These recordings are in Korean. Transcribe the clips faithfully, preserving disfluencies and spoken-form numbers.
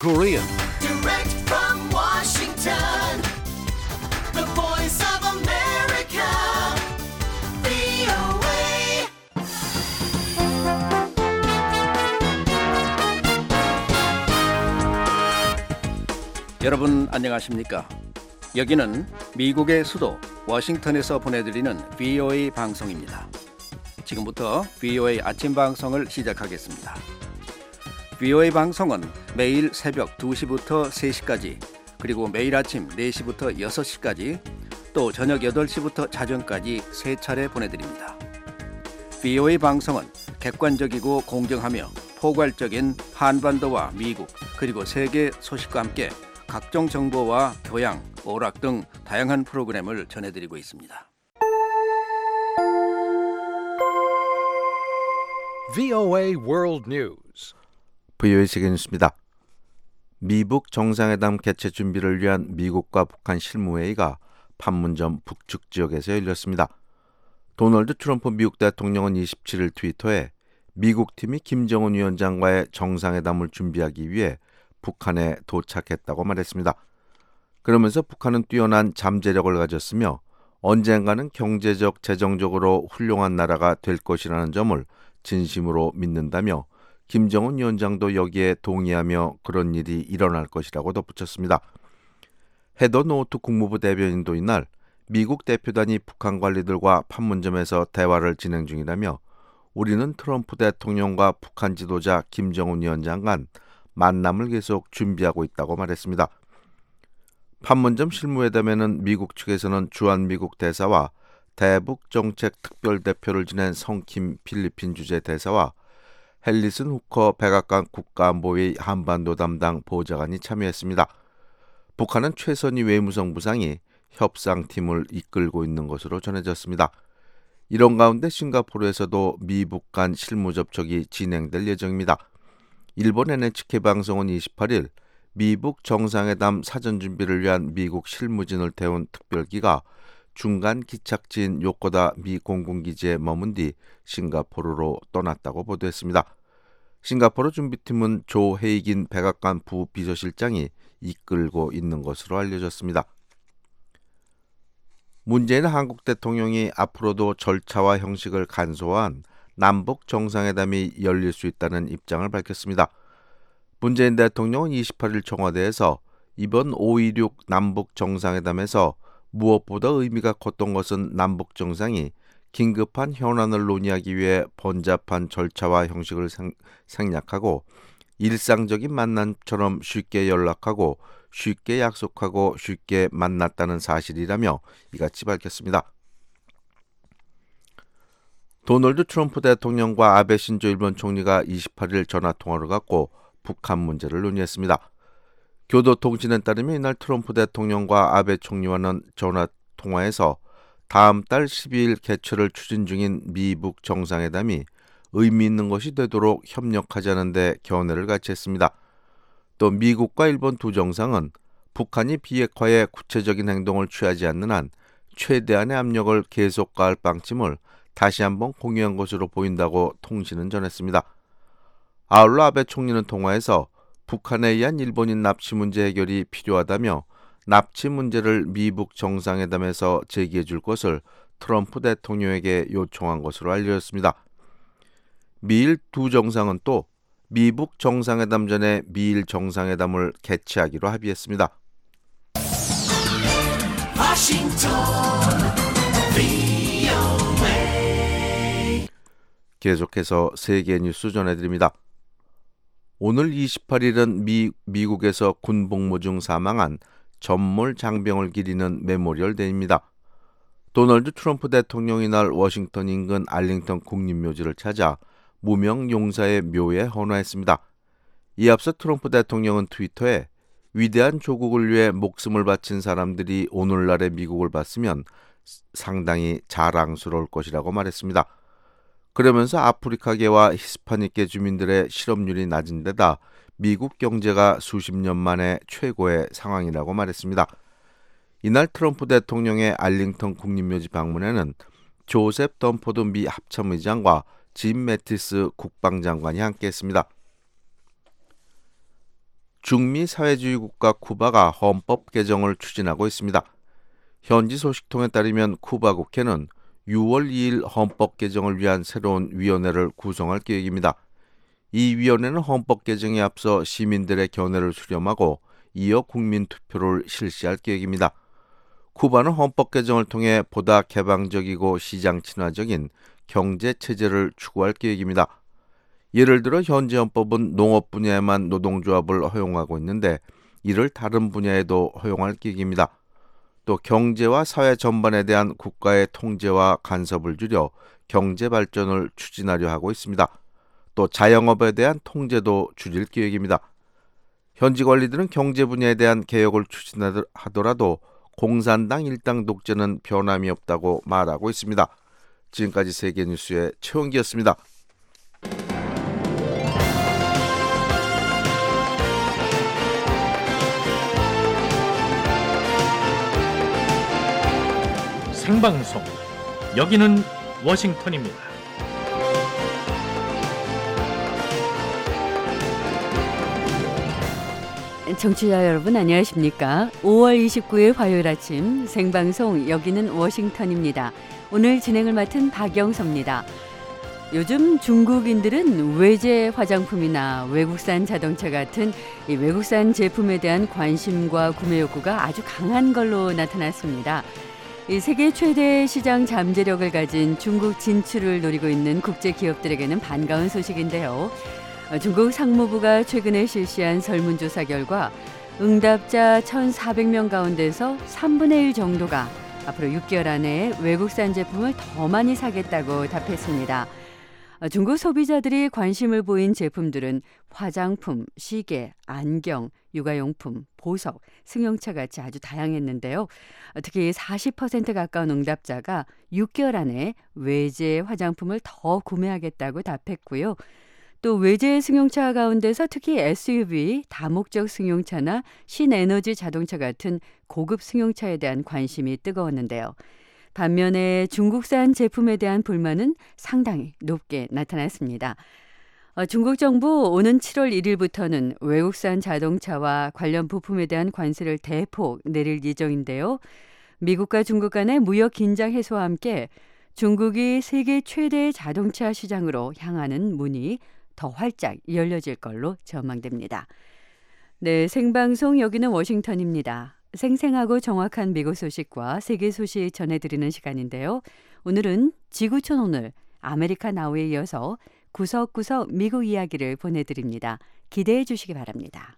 Korean. Direct from Washington, the voice of America, 브이오에이. 여러분 안녕하십니까? 여기는 미국의 수도 워싱턴에서 보내드리는 브이오에이 방송입니다. 지금부터 브이오에이 아침 방송을 시작하겠습니다. 브이오에이 방송은 매일 새벽 두 시부터 세 시까지, 그리고 매일 아침 네 시부터 여섯 시까지, 또 저녁 여덟 시부터 자정까지 세 차례 보내드립니다. 브이오에이 방송은 객관적이고 공정하며 포괄적인 한반도와 미국 그리고 세계 소식과 함께 각종 정보와 교양, 오락 등 다양한 프로그램을 전해드리고 있습니다. 브이오에이 World News. 브이오에이 세계뉴스입니다. 미북 정상회담 개최 준비를 위한 미국과 북한 실무회의가 판문점 북측 지역에서 열렸습니다. 도널드 트럼프 미국 대통령은 이십칠 일 트위터에 미국 팀이 김정은 위원장과의 정상회담을 준비하기 위해 북한에 도착했다고 말했습니다. 그러면서 북한은 뛰어난 잠재력을 가졌으며 언젠가는 경제적, 재정적으로 훌륭한 나라가 될 것이라는 점을 진심으로 믿는다며 김정은 위원장도 여기에 동의하며 그런 일이 일어날 것이라고 덧붙였습니다. 헤더 노트 국무부 대변인도 이날 미국 대표단이 북한 관리들과 판문점에서 대화를 진행 중이라며 우리는 트럼프 대통령과 북한 지도자 김정은 위원장 간 만남을 계속 준비하고 있다고 말했습니다. 판문점 실무회담에는 미국 측에서는 주한미국 대사와 대북정책 특별대표를 지낸 성킴 필리핀 주재 대사와 헬리슨 후커 백악관 국가안보회의 한반도 담당 보좌관이 참여했습니다. 북한은 최선희 외무성 부상이 협상팀을 이끌고 있는 것으로 전해졌습니다. 이런 가운데 싱가포르에서도 미북 간 실무 접촉이 진행될 예정입니다. 일본 엔에이치케이 방송은 이십팔 일 미북 정상회담 사전 준비를 위한 미국 실무진을 태운 특별기가 중간 기착지인 요코다 미 공군기지에 머문 뒤 싱가포르로 떠났다고 보도했습니다. 싱가포르 준비팀은 조 헤이긴 백악관 부비서실장이 이끌고 있는 것으로 알려졌습니다. 문재인 한국 대통령이 앞으로도 절차와 형식을 간소화한 남북 정상회담이 열릴 수 있다는 입장을 밝혔습니다. 문재인 대통령은 이십팔 일 청와대에서 이번 오이육 남북 정상회담에서 무엇보다 의미가 컸던 것은 남북 정상이 긴급한 현안을 논의하기 위해 번잡한 절차와 형식을 생, 생략하고 일상적인 만남처럼 쉽게 연락하고 쉽게 약속하고 쉽게 만났다는 사실이라며 이같이 밝혔습니다. 도널드 트럼프 대통령과 아베 신조 일본 총리가 이십팔 일 전화통화를 갖고 북한 문제를 논의했습니다. 교도통신에 따르면 이날 트럼프 대통령과 아베 총리와는 전화통화에서 다음 달 십이 일 개최를 추진 중인 미북 정상회담이 의미 있는 것이 되도록 협력하자는 데 견해를 같이 했습니다. 또 미국과 일본 두 정상은 북한이 비핵화에 구체적인 행동을 취하지 않는 한 최대한의 압력을 계속 가할 방침을 다시 한번 공유한 것으로 보인다고 통신은 전했습니다. 아울러 아베 총리는 통화에서 북한에 의한 일본인 납치 문제 해결이 필요하다며 납치 문제를 미북 정상회담에서 제기해 줄 것을 트럼프 대통령에게 요청한 것으로 알려졌습니다. 미일 두 정상은 또 미북 정상회담 전에 미일 정상회담을 개최하기로 합의했습니다. 워싱턴, 브이오에이. 계속해서 세계 뉴스 전해드립니다. 오늘 이십팔 일은 미, 미국에서 군 복무 중 사망한 전몰 장병을 기리는 메모리얼 데이입니다. 도널드 트럼프 대통령이 날 워싱턴 인근 알링턴 국립묘지를 찾아 무명 용사의 묘에 헌화했습니다. 이 앞서 트럼프 대통령은 트위터에 위대한 조국을 위해 목숨을 바친 사람들이 오늘날의 미국을 봤으면 상당히 자랑스러울 것이라고 말했습니다. 그러면서 아프리카계와 히스파닉계 주민들의 실업률이 낮은 데다 미국 경제가 수십 년 만에 최고의 상황이라고 말했습니다. 이날 트럼프 대통령의 알링턴 국립묘지 방문에는 조셉 덤포드 미 합참의장과 짐 매티스 국방장관이 함께했습니다. 중미 사회주의 국가 쿠바가 헌법 개정을 추진하고 있습니다. 현지 소식통에 따르면 쿠바 국회는 유월 이일 헌법 개정을 위한 새로운 위원회를 구성할 계획입니다. 이 위원회는 헌법 개정에 앞서 시민들의 견해를 수렴하고 이어 국민 투표를 실시할 계획입니다. 쿠바는 헌법 개정을 통해 보다 개방적이고 시장 친화적인 경제 체제를 추구할 계획입니다. 예를 들어 현재 헌법은 농업 분야에만 노동조합을 허용하고 있는데 이를 다른 분야에도 허용할 계획입니다. 또 경제와 사회 전반에 대한 국가의 통제와 간섭을 줄여 경제 발전을 추진하려 하고 있습니다. 또 자영업에 대한 통제도 줄일 계획입니다. 현지 관리들은 경제 분야에 대한 개혁을 추진하더라도 공산당 일당 독재는 변함이 없다고 말하고 있습니다. 지금까지 세계뉴스의 최원기였습니다. 생방송 여기는 워싱턴입니다. 청취자 여러분 안녕하십니까? 오월 이십구일 화요일 아침 생방송 여기는 워싱턴입니다. 오늘 진행을 맡은 박영서입니다. 요즘 중국인들은 외제 화장품이나 외국산 자동차 같은 이 외국산 제품에 대한 관심과 구매 욕구가 아주 강한 걸로 나타났습니다. 이 세계 최대 시장 잠재력을 가진 중국 진출을 노리고 있는 국제 기업들에게는 반가운 소식인데요. 중국 상무부가 최근에 실시한 설문조사 결과 응답자 천사백 명 가운데서 삼분의 일 정도가 앞으로 육 개월 안에 외국산 제품을 더 많이 사겠다고 답했습니다. 중국 소비자들이 관심을 보인 제품들은 화장품, 시계, 안경, 육아용품, 보석, 승용차 같이 아주 다양했는데요. 특히 사십 퍼센트 가까운 응답자가 육 개월 안에 외제 화장품을 더 구매하겠다고 답했고요. 또 외제 승용차 가운데서 특히 에스유브이, 다목적 승용차나 신에너지 자동차 같은 고급 승용차에 대한 관심이 뜨거웠는데요. 반면에 중국산 제품에 대한 불만은 상당히 높게 나타났습니다. 어, 중국 정부 오는 칠월 일일부터는 외국산 자동차와 관련 부품에 대한 관세를 대폭 내릴 예정인데요. 미국과 중국 간의 무역 긴장 해소와 함께 중국이 세계 최대의 자동차 시장으로 향하는 문이 더 활짝 열려질 걸로 전망됩니다. 네, 생방송 여기는 워싱턴입니다. 생생하고 정확한 미국 소식과 세계 소식 전해드리는 시간인데요. 오늘은 지구촌 오늘 아메리카 나우에 이어서 구석구석 미국 이야기를 보내드립니다. 기대해 주시기 바랍니다.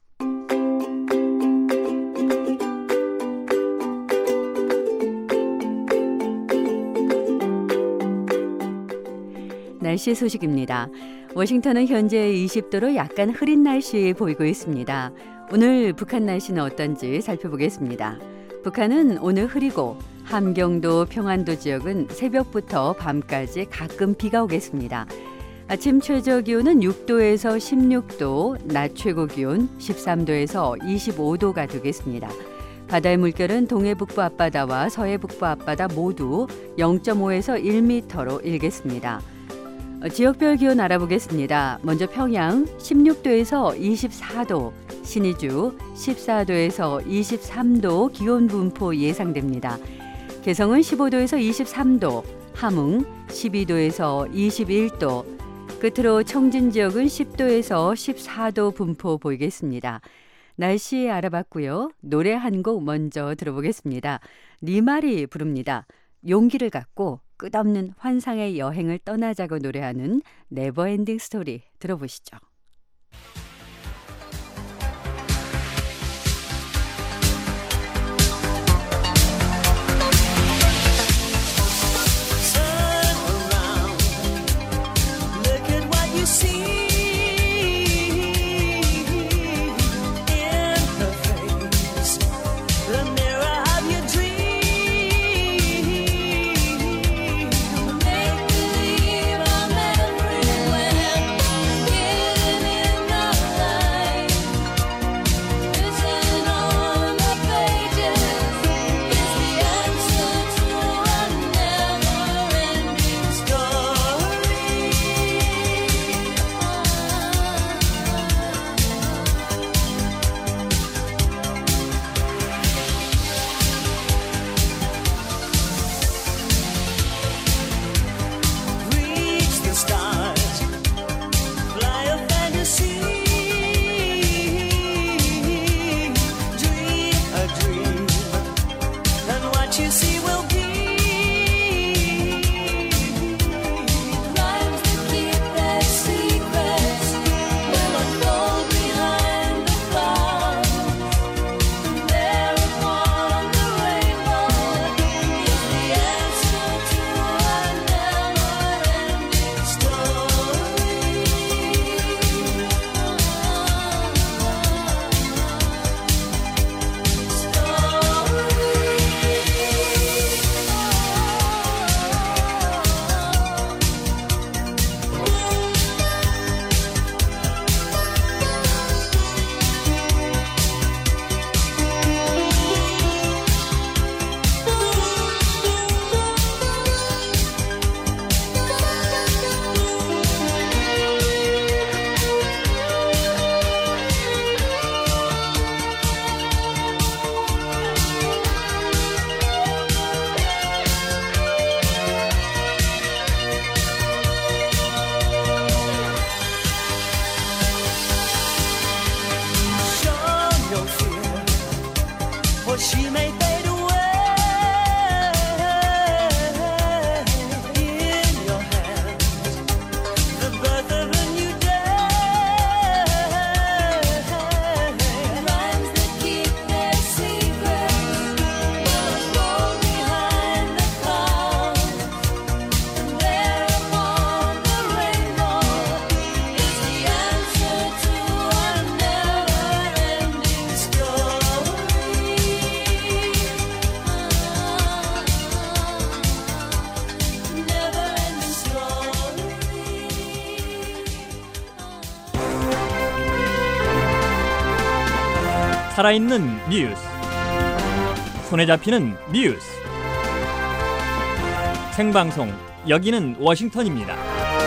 날씨 소식입니다. 워싱턴은 현재 이십 도로 약간 흐린 날씨 보이고 있습니다. 오늘 북한 날씨는 어떤지 살펴보겠습니다. 북한은 오늘 흐리고 함경도, 평안도 지역은 새벽부터 밤까지 가끔 비가 오겠습니다. 아침 최저 기온은 육 도에서 십육 도, 낮 최고 기온 십삼 도에서 이십오 도가 되겠습니다. 바다의 물결은 동해북부 앞바다와 서해북부 앞바다 모두 영 점 오에서 일 미터로 일겠습니다. 지역별 기온 알아보겠습니다. 먼저 평양 십육 도에서 이십사 도, 신의주 십사 도에서 이십삼 도 기온 분포 예상됩니다. 개성은 십오 도에서 이십삼 도, 함흥 십이 도에서 이십일 도, 끝으로 청진 지역은 십 도에서 십사 도 분포 보이겠습니다. 날씨 알아봤고요. 노래 한 곡 먼저 들어보겠습니다. 리말이 부릅니다. 용기를 갖고 끝없는 환상의 여행을 떠나자고 노래하는 네버엔딩 스토리 들어보시죠. Make believe I'm everywhere, getting in the 살아있는 뉴스, 손에 잡히는 뉴스, 생방송 여기는 워싱턴입니다.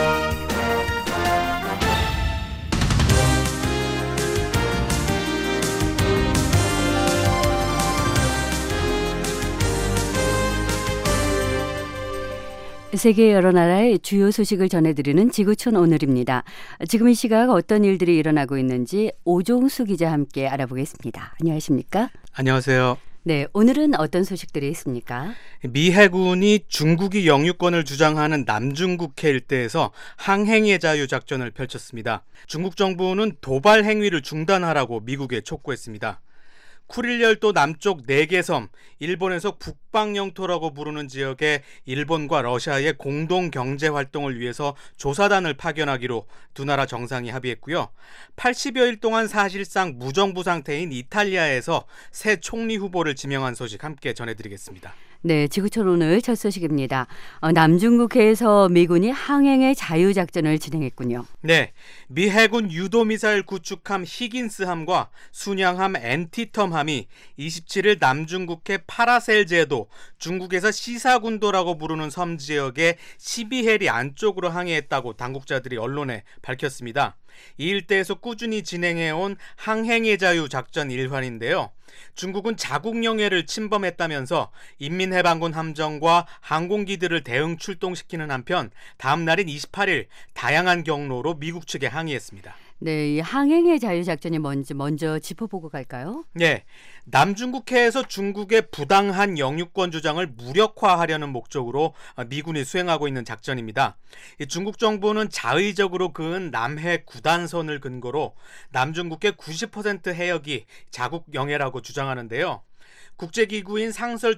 세계 여러 나라의 주요 소식을 전해드리는 지구촌 오늘입니다. 지금 이 시각 어떤 일들이 일어나고 있는지 오종수 기자와 함께 알아보겠습니다. 안녕하십니까? 안녕하세요. 네, 오늘은 어떤 소식들이 있습니까? 미 해군이 중국이 영유권을 주장하는 남중국해 일대에서 항행의 자유 작전을 펼쳤습니다. 중국 정부는 도발 행위를 중단하라고 미국에 촉구했습니다. 쿠릴 열도 남쪽 네 개 섬, 일본에서 북방 영토라고 부르는 지역에 일본과 러시아의 공동 경제 활동을 위해서 조사단을 파견하기로 두 나라 정상이 합의했고요. 팔십여 일 동안 사실상 무정부 상태인 이탈리아에서 새 총리 후보를 지명한 소식 함께 전해드리겠습니다. 네, 지구촌 오늘 첫 소식입니다. 어, 남중국해에서 미군이 항행의 자유작전을 진행했군요. 네, 미 해군 유도미사일 구축함 히긴스함과 순양함 앤티텀함이 이십칠 일 남중국해 파라셀 제도, 중국에서 시사군도라고 부르는 섬 지역의 십이 해리 안쪽으로 항해했다고 당국자들이 언론에 밝혔습니다. 이 일대에서 꾸준히 진행해온 항행의 자유 작전 일환인데요. 중국은 자국 영해를 침범했다면서 인민해방군 함정과 항공기들을 대응 출동시키는 한편 다음 날인 이십팔 일 다양한 경로로 미국 측에 항의했습니다. 네, 이 항행의 자유작전이 뭔지 먼저 짚어보고 갈까요? 네, 남중국해에서 중국의 부당한 영유권 주장을 무력화하려는 목적으로 미군이 수행하고 있는 작전입니다. 중국 정부는 자의적으로 그은 남해 구단선을 근거로 남중국해 구십 퍼센트 해역이 자국 영해라고 주장하는데요. 국제기구인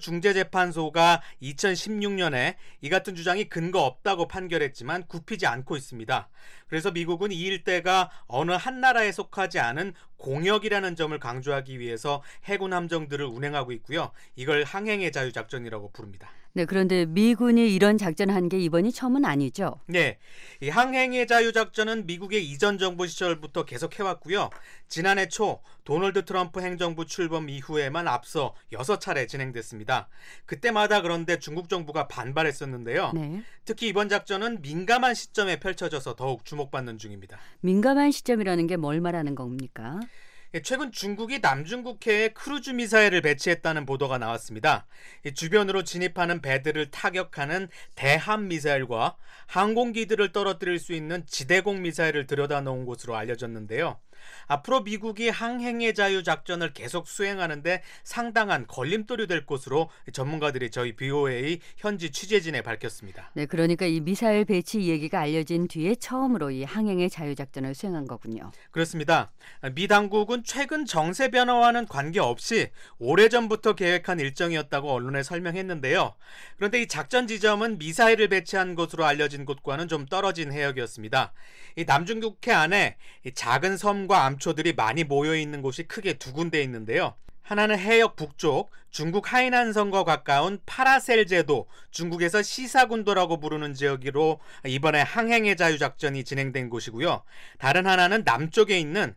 상설중재재판소가 이천십육 년에 이 같은 주장이 근거 없다고 판결했지만 굽히지 않고 있습니다. 그래서 미국은 이 일대가 어느 한 나라에 속하지 않은 공역이라는 점을 강조하기 위해서 해군 함정들을 운행하고 있고요. 이걸 항행의 자유작전이라고 부릅니다. 네, 그런데 미군이 이런 작전을 한 게 이번이 처음은 아니죠? 네, 이 항행의 자유작전은 미국의 이전 정부 시절부터 계속 해왔고요. 지난해 초 도널드 트럼프 행정부 출범 이후에만 앞서 여섯 차례 진행됐습니다. 그때마다 그런데 중국 정부가 반발했었는데요. 네. 특히 이번 작전은 민감한 시점에 펼쳐져서 더욱 주목받는 중입니다. 민감한 시점이라는 게 뭘 말하는 겁니까? 최근 중국이 남중국해에 크루즈 미사일을 배치했다는 보도가 나왔습니다. 주변으로 진입하는 배들을 타격하는 대함 미사일과 항공기들을 떨어뜨릴 수 있는 지대공 미사일을 들여다놓은 것으로 알려졌는데요. 앞으로 미국이 항행의 자유 작전을 계속 수행하는데 상당한 걸림돌이 될 것으로 전문가들이 저희 비오에이 현지 취재진에 밝혔습니다. 네, 그러니까 이 미사일 배치 얘기가 알려진 뒤에 처음으로 이 항행의 자유 작전을 수행한 거군요. 그렇습니다. 미 당국은 최근 정세 변화와는 관계없이 오래전부터 계획한 일정이었다고 언론에 설명했는데요. 그런데 이 작전 지점은 미사일을 배치한 것으로 알려진 곳과는 좀 떨어진 해역이었습니다. 이 남중국해 안에 이 작은 섬과 암초들이 많이 모여 있는 곳이 크게 두 군데 있는데요. 하나는 해역 북쪽 중국 하이난성과 가까운 파라셀 제도, 중국에서 시사군도라고 부르는 지역으로 이번에 항행의 자유작전이 진행된 곳이고요. 다른 하나는 남쪽에 있는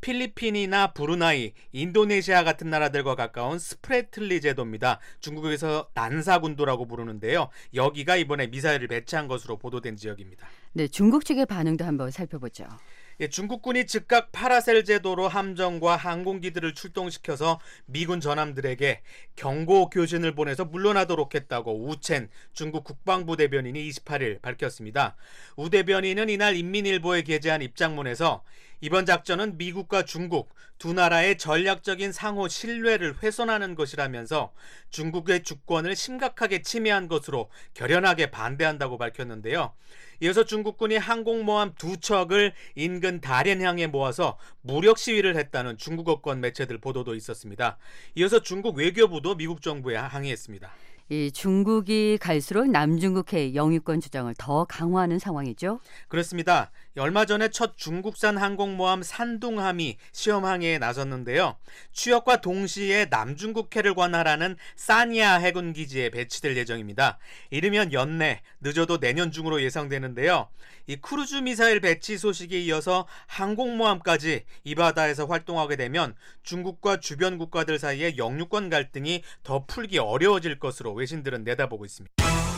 필리핀이나 브루나이, 인도네시아 같은 나라들과 가까운 스프레틀리 제도입니다. 중국에서 난사군도라고 부르는데요. 여기가 이번에 미사일을 배치한 것으로 보도된 지역입니다. 네, 중국 측의 반응도 한번 살펴보죠. 예, 중국군이 즉각 파라셀 제도로 함정과 항공기들을 출동시켜서 미군 전함들에게 경고 교신을 보내서 물러나도록 했다고 우첸 중국 국방부 대변인이 이십팔 일 밝혔습니다. 우 대변인은 이날 인민일보에 게재한 입장문에서 이번 작전은 미국과 중국 두 나라의 전략적인 상호 신뢰를 훼손하는 것이라면서 중국의 주권을 심각하게 침해한 것으로 결연하게 반대한다고 밝혔는데요. 이어서 중국군이 항공모함 두 척을 인근 다롄항에 모아서 무력 시위를 했다는 중국어권 매체들 보도도 있었습니다. 이어서 중국 외교부도 미국 정부에 항의했습니다. 이 중국이 갈수록 남중국해 영유권 주장을 더 강화하는 상황이죠. 그렇습니다. 얼마 전에 첫 중국산 항공모함 산둥함이 시험항해에 나섰는데요. 취역과 동시에 남중국해를 관할하는 사니아 해군기지에 배치될 예정입니다. 이르면 연내, 늦어도 내년 중으로 예상되는데요. 이 크루즈 미사일 배치 소식에 이어서 항공모함까지 이 바다에서 활동하게 되면 중국과 주변 국가들 사이의 영유권 갈등이 더 풀기 어려워질 것으로 외신들은 내다보고 있습니다.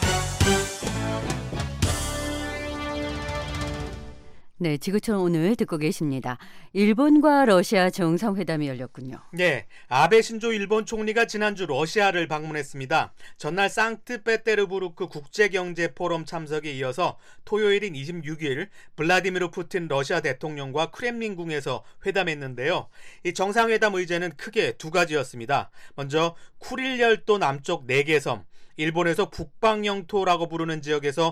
네, 지구촌 오늘 듣고 계십니다. 일본과 러시아 정상회담이 열렸군요. 네, 아베 신조 일본 총리가 지난주 러시아를 방문했습니다. 전날 상트페테르부르크 국제경제포럼 참석에 이어서 토요일인 이십육 일 블라디미르 푸틴 러시아 대통령과 크렘린궁에서 회담했는데요. 이 정상회담 의제는 크게 두 가지였습니다. 먼저 쿠릴열도 남쪽 네 개 섬, 일본에서 북방영토라고 부르는 지역에서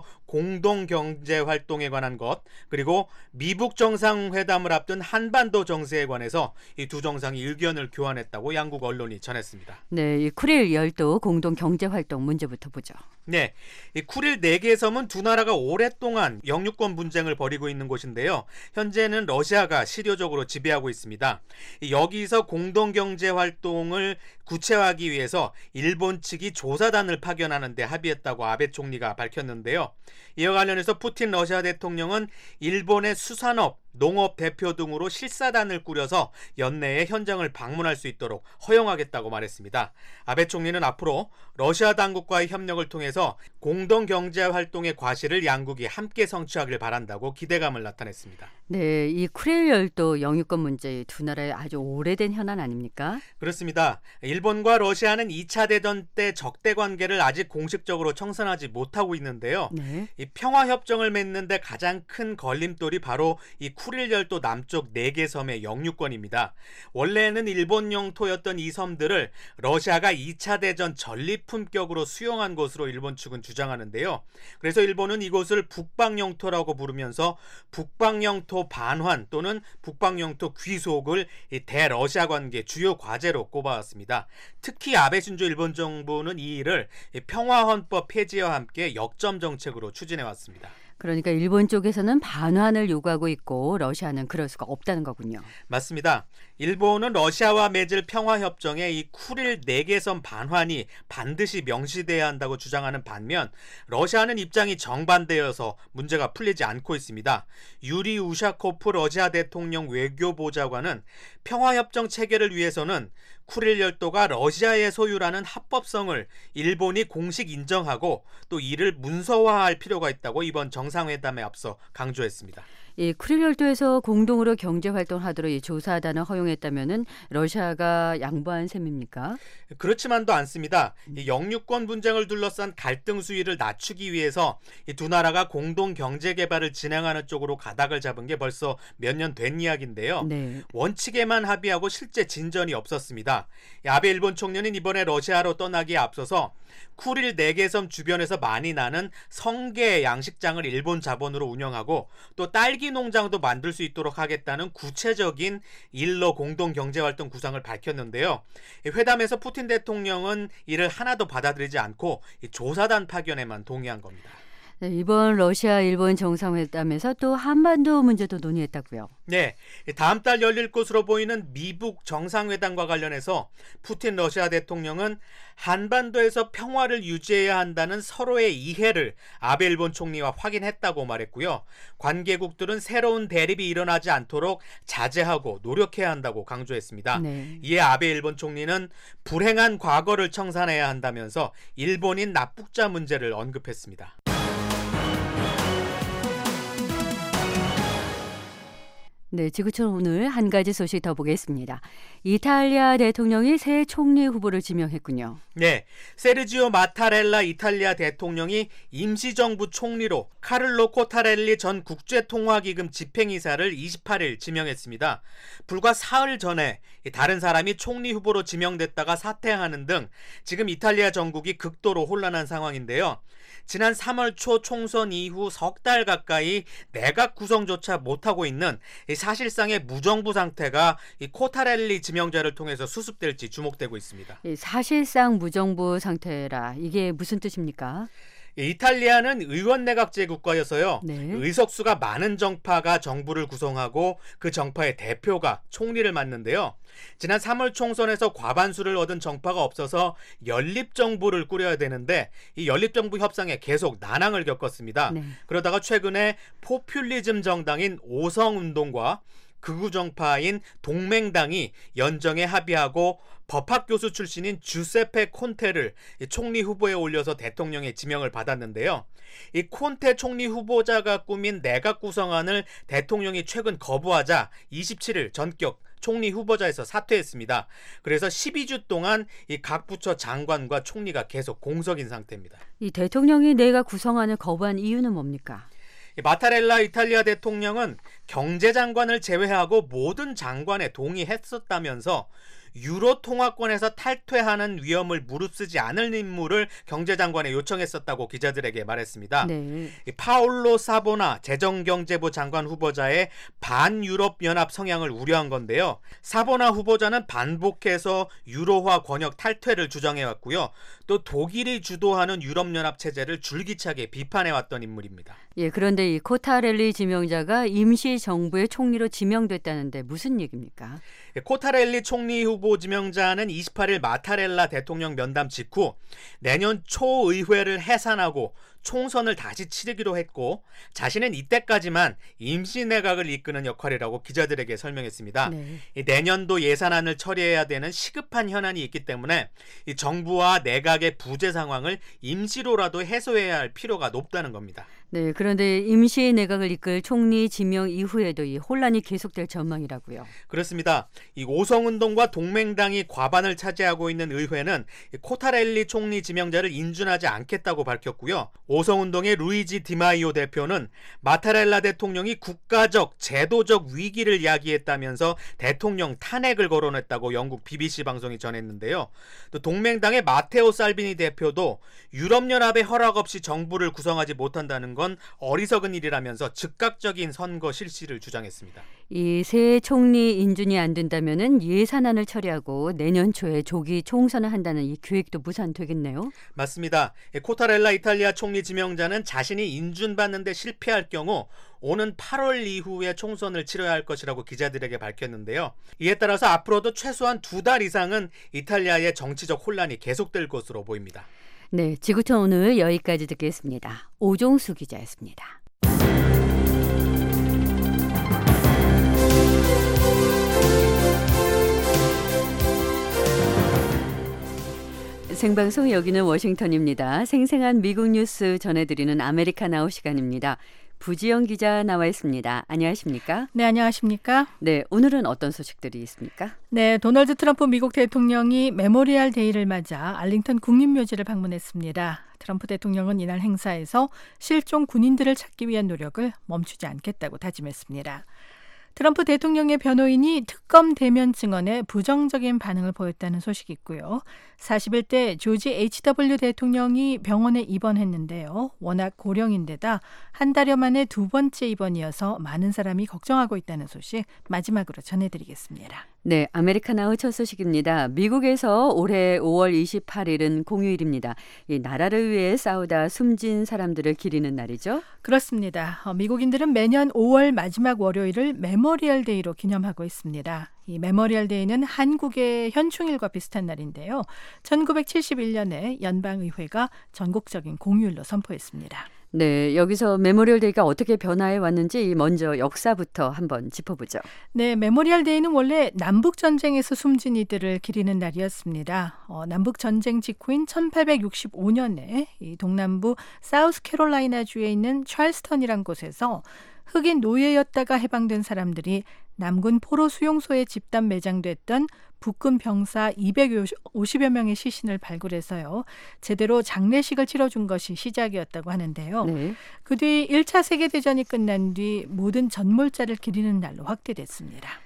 공동경제활동에 관한 것, 그리고 미북 정상회담을 앞둔 한반도 정세에 관해서 이 두 정상이 의견을 교환했다고 양국 언론이 전했습니다. 네, 이 쿠릴 열도 공동경제활동 문제부터 보죠. 네, 이 쿠릴 네 개 섬은 두 나라가 오랫동안 영유권 분쟁을 벌이고 있는 곳인데요. 현재는 러시아가 실효적으로 지배하고 있습니다. 여기서 공동경제활동을 구체화하기 위해서 일본 측이 조사단을 파견하는 데 합의했다고 아베 총리가 밝혔는데요. 이와 관련해서 푸틴 러시아 대통령은 일본의 수산업, 농업 대표 등으로 실사단을 꾸려서 연내에 현장을 방문할 수 있도록 허용하겠다고 말했습니다. 아베 총리는 앞으로 러시아 당국과의 협력을 통해서 공동경제활동의 과실을 양국이 함께 성취하길 바란다고 기대감을 나타냈습니다. 네, 이 쿠릴 열도 영유권 문제 두 나라의 아주 오래된 현안 아닙니까? 그렇습니다. 일본과 러시아는 이 차 대전 때 적대 관계를 아직 공식적으로 청산하지 못하고 있는데요. 네. 이 평화협정을 맺는데 가장 큰 걸림돌이 바로 이 쿠릴 열도 남쪽 네 개 섬의 영유권입니다. 원래는 일본 영토였던 이 섬들을 러시아가 이 차 대전 전리품격으로 수용한 것으로 일본 측은 주장하는데요. 그래서 일본은 이곳을 북방영토라고 부르면서 북방영토 반환 또는 북방영토 귀속을 이 대러시아 관계 주요 과제로 꼽아왔습니다. 특히 아베 신조 일본 정부는 이 일을 평화헌법 폐지와 함께 역점 정책으로 추진해왔습니다. 그러니까 일본 쪽에서는 반환을 요구하고 있고 러시아는 그럴 수가 없다는 거군요. 맞습니다. 일본은 러시아와 맺을 평화협정에 이 쿠릴 네 개 섬 반환이 반드시 명시돼야 한다고 주장하는 반면 러시아는 입장이 정반대여서 문제가 풀리지 않고 있습니다. 유리 우샤코프 러시아 대통령 외교보좌관은 평화협정 체결을 위해서는 쿠릴 열도가 러시아의 소유라는 합법성을 일본이 공식 인정하고 또 이를 문서화할 필요가 있다고 이번 정상회담에 앞서 강조했습니다. 이 쿠릴 열도에서 공동으로 경제 활동하도록 이 조사단을 허용했다면은 러시아가 양보한 셈입니까? 그렇지만도 않습니다. 이 영유권 분쟁을 둘러싼 갈등 수위를 낮추기 위해서 이 두 나라가 공동 경제 개발을 진행하는 쪽으로 가닥을 잡은 게 벌써 몇 년 된 이야기인데요. 네. 원칙에만 합의하고 실제 진전이 없었습니다. 이 아베 일본 총리는 이번에 러시아로 떠나기에 앞서서 쿠릴 네 개 섬 주변에서 많이 나는 성게 양식장을 일본 자본으로 운영하고 또 딸기 농장도 만들 수 있도록 하겠다는 구체적인 일러 공동 경제활동 구상을 밝혔는데요. 회담에서 푸틴 대통령은 이를 하나도 받아들이지 않고 조사단 파견에만 동의한 겁니다. 네, 이번 러시아 일본 정상회담에서 또 한반도 문제도 논의했다고요. 네, 다음 달 열릴 것으로 보이는 미북 정상회담과 관련해서 푸틴 러시아 대통령은 한반도에서 평화를 유지해야 한다는 서로의 이해를 아베 일본 총리와 확인했다고 말했고요. 관계국들은 새로운 대립이 일어나지 않도록 자제하고 노력해야 한다고 강조했습니다. 네. 이에 아베 일본 총리는 불행한 과거를 청산해야 한다면서 일본인 납북자 문제를 언급했습니다. 네, 지구촌 오늘 한 가지 소식 더 보겠습니다. 이탈리아 대통령이 새 총리 후보를 지명했군요. 네, 세르지오 마타렐라 이탈리아 대통령이 임시정부 총리로 카를로 코타렐리 전 국제통화기금 집행이사를 이십팔 일 지명했습니다. 불과 사흘 전에 다른 사람이 총리 후보로 지명됐다가 사퇴하는 등 지금 이탈리아 정국이 극도로 혼란한 상황인데요. 지난 삼월 초 총선 이후 석 달 가까이 내각 구성조차 못하고 있는 사실상의 무정부 상태가 이 코타렐리 지명자를 통해서 수습될지 주목되고 있습니다. 이 사실상 무정부 상태라 이게 무슨 뜻입니까? 이탈리아는 의원내각제 국가여서요. 네. 의석수가 많은 정파가 정부를 구성하고 그 정파의 대표가 총리를 맡는데요. 지난 삼월 총선에서 과반수를 얻은 정파가 없어서 연립정부를 꾸려야 되는데 이 연립정부 협상에 계속 난항을 겪었습니다. 네. 그러다가 최근에 포퓰리즘 정당인 오성운동과 극우 정파인 동맹당이 연정에 합의하고 법학 교수 출신인 주세페 콘테를 총리 후보에 올려서 대통령의 지명을 받았는데요. 이 콘테 총리 후보자가 꾸민 내각 구성안을 대통령이 최근 거부하자 이십칠 일 전격 총리 후보자에서 사퇴했습니다. 그래서 십이 주 동안 이 각 부처 장관과 총리가 계속 공석인 상태입니다. 이 대통령이 내각 구성안을 거부한 이유는 뭡니까? 마타렐라 이탈리아 대통령은 경제장관을 제외하고 모든 장관에 동의했었다면서 유로 통화권에서 탈퇴하는 위험을 무릅쓰지 않을 인물을 경제장관에 요청했었다고 기자들에게 말했습니다. 네. 파올로 사보나 재정경제부 장관 후보자의 반유럽연합 성향을 우려한 건데요. 사보나 후보자는 반복해서 유로화 권역 탈퇴를 주장해왔고요. 또 독일이 주도하는 유럽연합 체제를 줄기차게 비판해왔던 인물입니다. 예, 그런데 이 코타렐리 지명자가 임시 정부의 총리로 지명됐다는데 무슨 얘기입니까? 코타렐리 총리 후보 지명자는 이십팔 일 마타렐라 대통령 면담 직후 내년 초 의회를 해산하고 총선을 다시 치르기로 했고 자신은 이때까지만 임시내각을 이끄는 역할이라고 기자들에게 설명했습니다. 네. 이 내년도 예산안을 처리해야 되는 시급한 현안이 있기 때문에 이 정부와 내각의 부재 상황을 임시로라도 해소해야 할 필요가 높다는 겁니다. 네, 그런데 임시 내각을 이끌 총리 지명 이후에도 이 혼란이 계속될 전망이라고요. 그렇습니다. 이 오성운동과 동맹당이 과반을 차지하고 있는 의회는 이 코타렐리 총리 지명자를 인준하지 않겠다고 밝혔고요. 오성운동의 루이지 디마이오 대표는 마타렐라 대통령이 국가적, 제도적 위기를 야기했다면서 대통령 탄핵을 거론했다고 영국 비비씨 방송이 전했는데요. 또 동맹당의 마테오 살비니 대표도 유럽연합의 허락 없이 정부를 구성하지 못한다는 건 어리석은 일이라면서 즉각적인 선거 실시를 주장했습니다. 이 새 총리 인준이 안 된다면은 예산안을 처리하고 내년 초에 조기 총선을 한다는 이 계획도 무산되겠네요. 맞습니다. 코타렐라 이탈리아 총리 지명자는 자신이 인준받는 데 실패할 경우 오는 팔월 이후에 총선을 치러야 할 것이라고 기자들에게 밝혔는데요. 이에 따라서 앞으로도 최소한 두 달 이상은 이탈리아의 정치적 혼란이 계속될 것으로 보입니다. 네, 지구촌 오늘 여기까지 듣겠습니다. 오종수 기자였습니다. 생방송 여기는 워싱턴입니다. 생생한 미국 뉴스 전해드리는 아메리카나우 시간입니다. 부지영 기자 나와 있습니다. 안녕하십니까? 네, 안녕하십니까? 네, 오늘은 어떤 소식들이 있습니까? 네, 도널드 트럼프 미국 대통령이 메모리얼 데이를 맞아 알링턴 국립묘지를 방문했습니다. 트럼프 대통령은 이날 행사에서 실종 군인들을 찾기 위한 노력을 멈추지 않겠다고 다짐했습니다. 트럼프 대통령의 변호인이 특검 대면 증언에 부정적인 반응을 보였다는 소식이 있고요. 사십일 대 조지 에이치 더블유 대통령이 병원에 입원했는데요. 워낙 고령인데다 한 달여 만에 두 번째 입원이어서 많은 사람이 걱정하고 있다는 소식 마지막으로 전해드리겠습니다. 네, 아메리카나우 첫 소식입니다. 미국에서 올해 오월 이십팔일은 공휴일입니다. 이 나라를 위해 싸우다 숨진 사람들을 기리는 날이죠? 그렇습니다. 어, 미국인들은 매년 오월 마지막 월요일을 메모리얼 데이로 기념하고 있습니다. 이 메모리얼 데이는 한국의 현충일과 비슷한 날인데요. 천구백칠십일 년에 연방의회가 전국적인 공휴일로 선포했습니다. 네, 여기서 메모리얼 데이가 어떻게 변화해 왔는지 먼저 역사부터 한번 짚어보죠. 네, 메모리얼 데이는 원래 남북전쟁에서 숨진 이들을 기리는 날이었습니다. 어, 남북전쟁 직후인 천팔백육십오 년에 이 동남부 사우스캐롤라이나주에 있는 찰스턴이란 곳에서 흑인 노예였다가 해방된 사람들이 남군 포로 수용소에 집단 매장됐던 북군 병사 이백오십여 명의 시신을 발굴해서요. 제대로 장례식을 치러준 것이 시작이었다고 하는데요. 네. 그 뒤 일 차 세계대전이 끝난 뒤 모든 전몰자를 기리는 날로 확대됐습니다.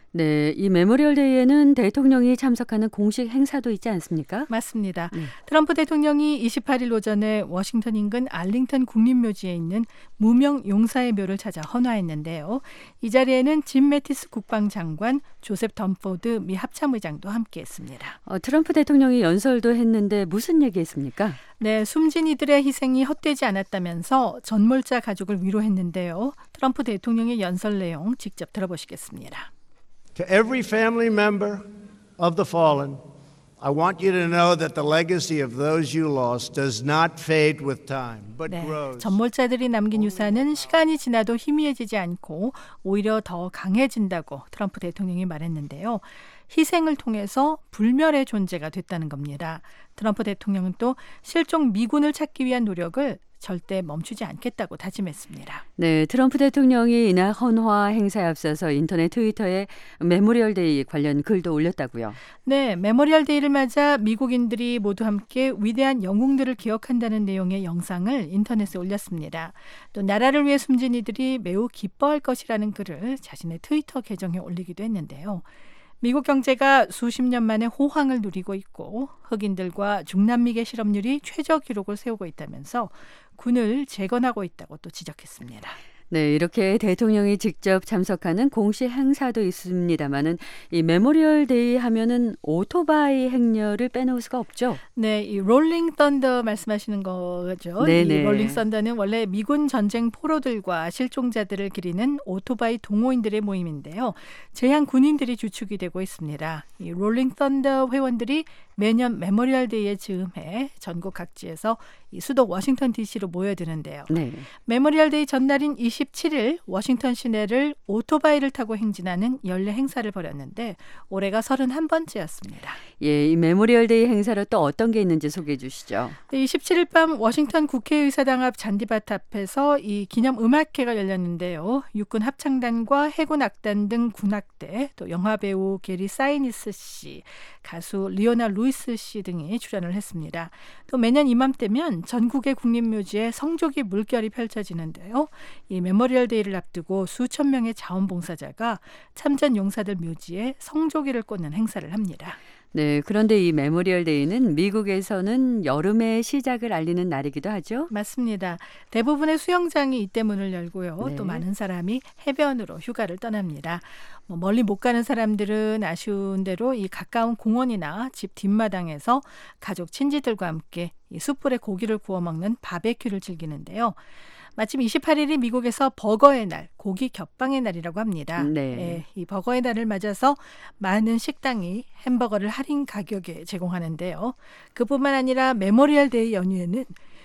네, 이 메모리얼 데이에는 대통령이 참석하는 공식 행사도 있지 않습니까? 맞습니다. 네. 트럼프 대통령이 이십팔 일 오전에 워싱턴 인근 알링턴 국립묘지에 있는 무명 용사의 묘를 찾아 헌화했는데요. 이 자리에는 짐 매티스 국방장관, 조셉 덤포드 미 합참의장도 함께했습니다. 어, 트럼프 대통령이 연설도 했는데 무슨 얘기했습니까? 네, 숨진 이들의 희생이 헛되지 않았다면서 전몰자 가족을 위로했는데요. 트럼프 대통령의 연설 내용 직접 들어보시겠습니다. To every family member of the fallen, I want you to know that the legacy of those you lost does not fade with time, but 네, grows. 전몰자들이 남긴 유산은 시간이 지나도 희미해지지 않고 오히려 더 강해진다고 트럼프 대통령이 말했는데요. 희생을 통해서 불멸의 존재가 됐다는 겁니다. 트럼프 대통령은 또 실종 미군을 찾기 위한 노력을 절대 멈추지 않겠다고 다짐했습니다. 네, 트럼프 대통령이 이날 헌화 행사에 앞서서 인터넷 트위터에 메모리얼 데이 관련 글도 올렸다고요. 네, 메모리얼 데이를 맞아 미국인들이 모두 함께 위대한 영웅들을 기억한다는 내용의 영상을 인터넷에 올렸습니다. 또 나라를 위해 숨진 이들이 매우 기뻐할 것이라는 글을 자신의 트위터 계정에 올리기도 했는데요. 미국 경제가 수십 년 만에 호황을 누리고 있고 흑인들과 중남미계 실업률이 최저 기록을 세우고 있다면서 군을 재건하고 있다고 또 지적했습니다. 네, 이렇게 대통령이 직접 참석하는 공식 행사도 있습니다만은 이 메모리얼 데이 하면은 오토바이 행렬을 빼놓을 수가 없죠. 네, 이 롤링 썬더 말씀하시는 거죠. 네네. 이 롤링 썬더는 원래 미군 전쟁 포로들과 실종자들을 기리는 오토바이 동호인들의 모임인데요. 제한 군인들이 주축이 되고 있습니다. 이 롤링 썬더 회원들이 매년 메모리얼 데이에 즈음해 전국 각지에서 이 수도 워싱턴 디씨로 모여드는데요. 네. 메모리얼 데이 전날인 이십칠 일 워싱턴 시내를 오토바이를 타고 행진하는 연례 행사를 벌였는데 올해가 서른한 번째였습니다. 예, 이 메모리얼 데이 행사로 또 어떤 게 있는지 소개해 주시죠. 네, 이십칠 일 밤 워싱턴 국회의사당 앞 잔디밭 앞에서 이 기념 음악회가 열렸는데요. 육군 합창단과 해군 악단 등 군악대, 또 영화배우 게리 사이니스 씨, 가수 리오나 루이스 씨 등이 출연을 했습니다. 또 매년 이맘때면 전국의 국립묘지에 성조기 물결이 펼쳐지는데요. 이 메모리얼 데이를 앞두고 수천 명의 자원봉사자가 참전 용사들 묘지에 성조기를 꽂는 행사를 합니다. 네, 그런데 이 메모리얼 데이는 미국에서는 여름의 시작을 알리는 날이기도 하죠. 맞습니다. 대부분의 수영장이 이때 문을 열고요. 네. 또 많은 사람이 해변으로 휴가를 떠납니다. 뭐 멀리 못 가는 사람들은 아쉬운 대로 이 가까운 공원이나 집 뒷마당에서 가족 친지들과 함께 이 숯불에 고기를 구워 먹는 바베큐를 즐기는데요. 마침 이십팔 일이 미국에서 버거의 날, 고기 겹방의 날이라고 합니다. 네. 예, 이 버거의 날을 맞아서 많은 식당이 햄버거를 할인 가격에 제공하는데요. 그뿐만 아니라 메모리얼 데이 연휴에는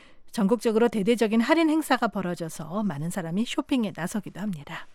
전국적으로 대대적인 할인 행사가 벌어져서 많은 사람이 쇼핑에 나서기도 합니다.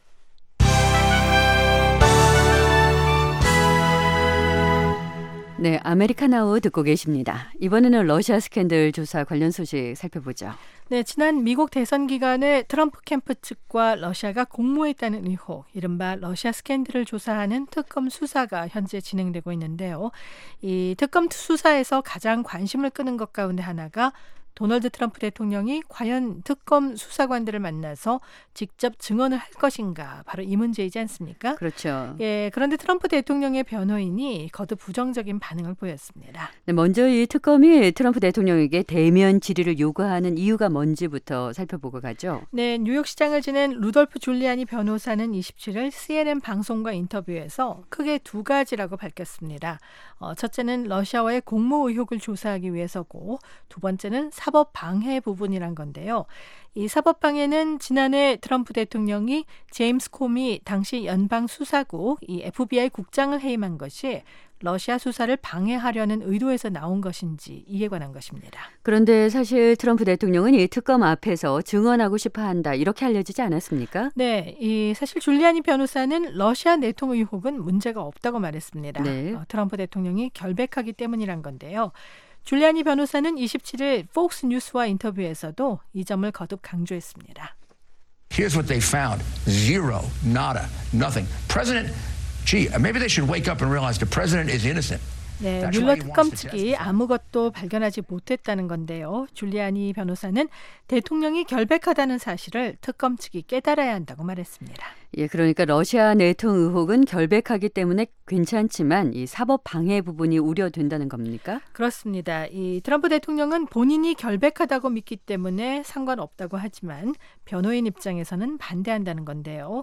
네, 아메리카나우 듣고 계십니다. 이번에는 러시아 스캔들 조사 관련 소식 살펴보죠. 네, 지난 미국 대선 기간에 트럼프 캠프 측과 러시아가 공모했다는 의혹, 이른바 러시아 스캔들을 조사하는 특검 수사가 현재 진행되고 있는데요. 이 특검 수사에서 가장 관심을 끄는 것 가운데 하나가 도널드 트럼프 대통령이 과연 특검 수사관들을 만나서 직접 증언을 할 것인가, 바로 이 문제이지 않습니까? 그렇죠. 예, 그런데 트럼프 대통령의 변호인이 거듭 부정적인 반응을 보였습니다. 네, 먼저 이 특검이 트럼프 대통령에게 대면 질의를 요구하는 이유가 뭔지부터 살펴보고 가죠. 네, 뉴욕시장을 지낸 루돌프 줄리아니 변호사는 이십칠 일 씨엔엔 방송과 인터뷰에서 크게 두 가지라고 밝혔습니다. 어, 첫째는 러시아와의 공모 의혹을 조사하기 위해서고, 두 번째는 사법 방해 부분이란 건데요. 이 사법 방해는 지난해 트럼프 대통령이 제임스 코미 당시 연방 수사국 이 에프비아이 국장을 해임한 것이 러시아 수사를 방해하려는 의도에서 나온 것인지 이에 관한 것입니다. 그런데 사실 트럼프 대통령은 이 특검 앞에서 증언하고 싶어 한다, 이렇게 알려지지 않았습니까? 네, 이 사실 줄리아니 변호사는 러시아 내통 의혹은 문제가 없다고 말했습니다. 네. 어, 트럼프 대통령이 결백하기 때문이란 건데요. 줄리아니 변호사는 이십칠 일 폭스 뉴스와 인터뷰에서도 이 점을 거듭 강조했습니다. Here's what they found. Zero, nada, nothing. President, gee, maybe they should wake up and realize the president is innocent. 네, That's 뮬러 why he 특검 wants to 측이 testify. 아무것도 발견하지 못했다는 건데요. 줄리아니 변호사는 대통령이 결백하다는 사실을 특검 측이 깨달아야 한다고 말했습니다. 예, 그러니까 러시아 내통 의혹은 결백하기 때문에 괜찮지만 이 사법 방해 부분이 우려된다는 겁니까? 그렇습니다. 이 트럼프 대통령은 본인이 결백하다고 믿기 때문에 상관없다고 하지만 변호인 입장에서는 반대한다는 건데요.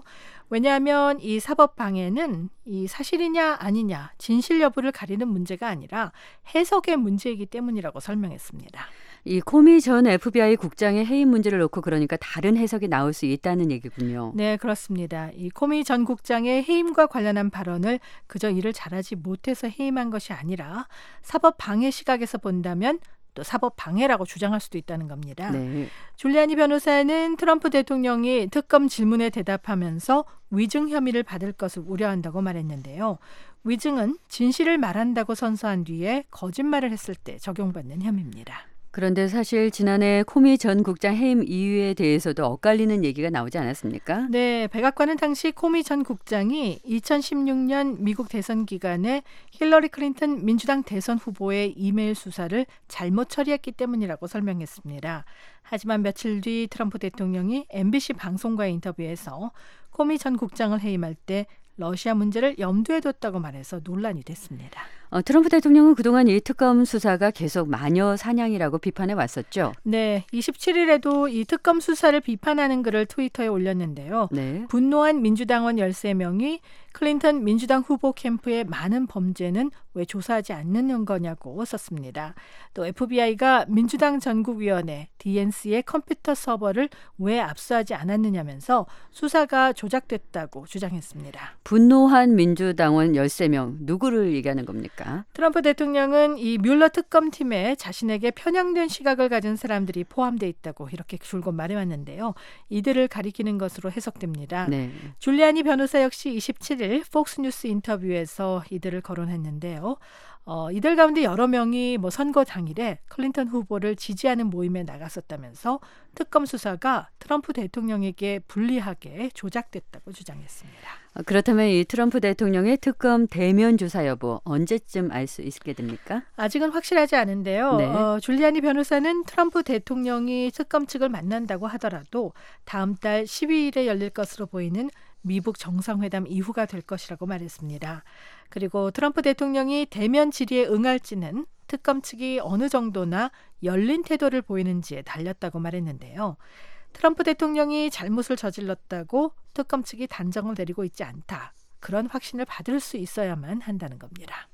왜냐하면 이 사법 방해는 이 사실이냐 아니냐, 진실 여부를 가리는 문제가 아니라 해석의 문제이기 때문이라고 설명했습니다. 이 코미 전 에프비아이 국장의 해임 문제를 놓고 그러니까 다른 해석이 나올 수 있다는 얘기군요. 네, 그렇습니다. 이 코미 전 국장의 해임과 관련한 발언을 그저 일을 잘하지 못해서 해임한 것이 아니라 사법 방해 시각에서 본다면 또 사법 방해라고 주장할 수도 있다는 겁니다. 네. 줄리아니 변호사는 트럼프 대통령이 특검 질문에 대답하면서 위증 혐의를 받을 것을 우려한다고 말했는데요. 위증은 진실을 말한다고 선서한 뒤에 거짓말을 했을 때 적용받는 혐의입니다. 그런데 사실 지난해 코미 전 국장 해임 이유에 대해서도 엇갈리는 얘기가 나오지 않았습니까? 네, 백악관은 당시 코미 전 국장이 이천십육 년 미국 대선 기간에 힐러리 클린턴 민주당 대선 후보의 이메일 수사를 잘못 처리했기 때문이라고 설명했습니다. 하지만 며칠 뒤 트럼프 대통령이 엠비씨 방송과의 인터뷰에서 코미 전 국장을 해임할 때 러시아 문제를 염두에 뒀다고 말해서 논란이 됐습니다. 어, 트럼프 대통령은 그동안 이 특검 수사가 계속 마녀 사냥이라고 비판해 왔었죠. 네, 이십칠 일에도 이 특검 수사를 비판하는 글을 트위터에 올렸는데요. 네. 분노한 민주당원 열세 명이 클린턴 민주당 후보 캠프의 많은 범죄는 왜 조사하지 않는 거냐고 썼습니다. 또 에프비아이가 민주당 전국위원회 디엔씨의 컴퓨터 서버를 왜 압수하지 않았느냐면서 수사가 조작됐다고 주장했습니다. 분노한 민주당원 열세 명, 누구를 얘기하는 겁니까? 트럼프 대통령은 이 뮬러 특검팀에 자신에게 편향된 시각을 가진 사람들이 포함되어 있다고 이렇게 줄곧 말해왔는데요. 이들을 가리키는 것으로 해석됩니다. 네. 줄리아니 변호사 역시 이십칠 일 폭스뉴스 인터뷰에서 이들을 거론했는데요. 어, 이들 가운데 여러 명이 뭐 선거 당일에 클린턴 후보를 지지하는 모임에 나갔었다면서 특검 수사가 트럼프 대통령에게 불리하게 조작됐다고 주장했습니다. 그렇다면 이 트럼프 대통령의 특검 대면 조사 여부 언제쯤 알 수 있게 됩니까? 아직은 확실하지 않은데요. 네. 어, 줄리아니 변호사는 트럼프 대통령이 특검 측을 만난다고 하더라도 다음 달 십이 일에 열릴 것으로 보이는 미북 정상회담 이후가 될 것이라고 말했습니다. 그리고 트럼프 대통령이 대면 질의에 응할지는 특검 측이 어느 정도나 열린 태도를 보이는지에 달렸다고 말했는데요. 트럼프 대통령이 잘못을 저질렀다고 특검 측이 단정을 내리고 있지 않다. 그런 확신을 받을 수 있어야만 한다는 겁니다.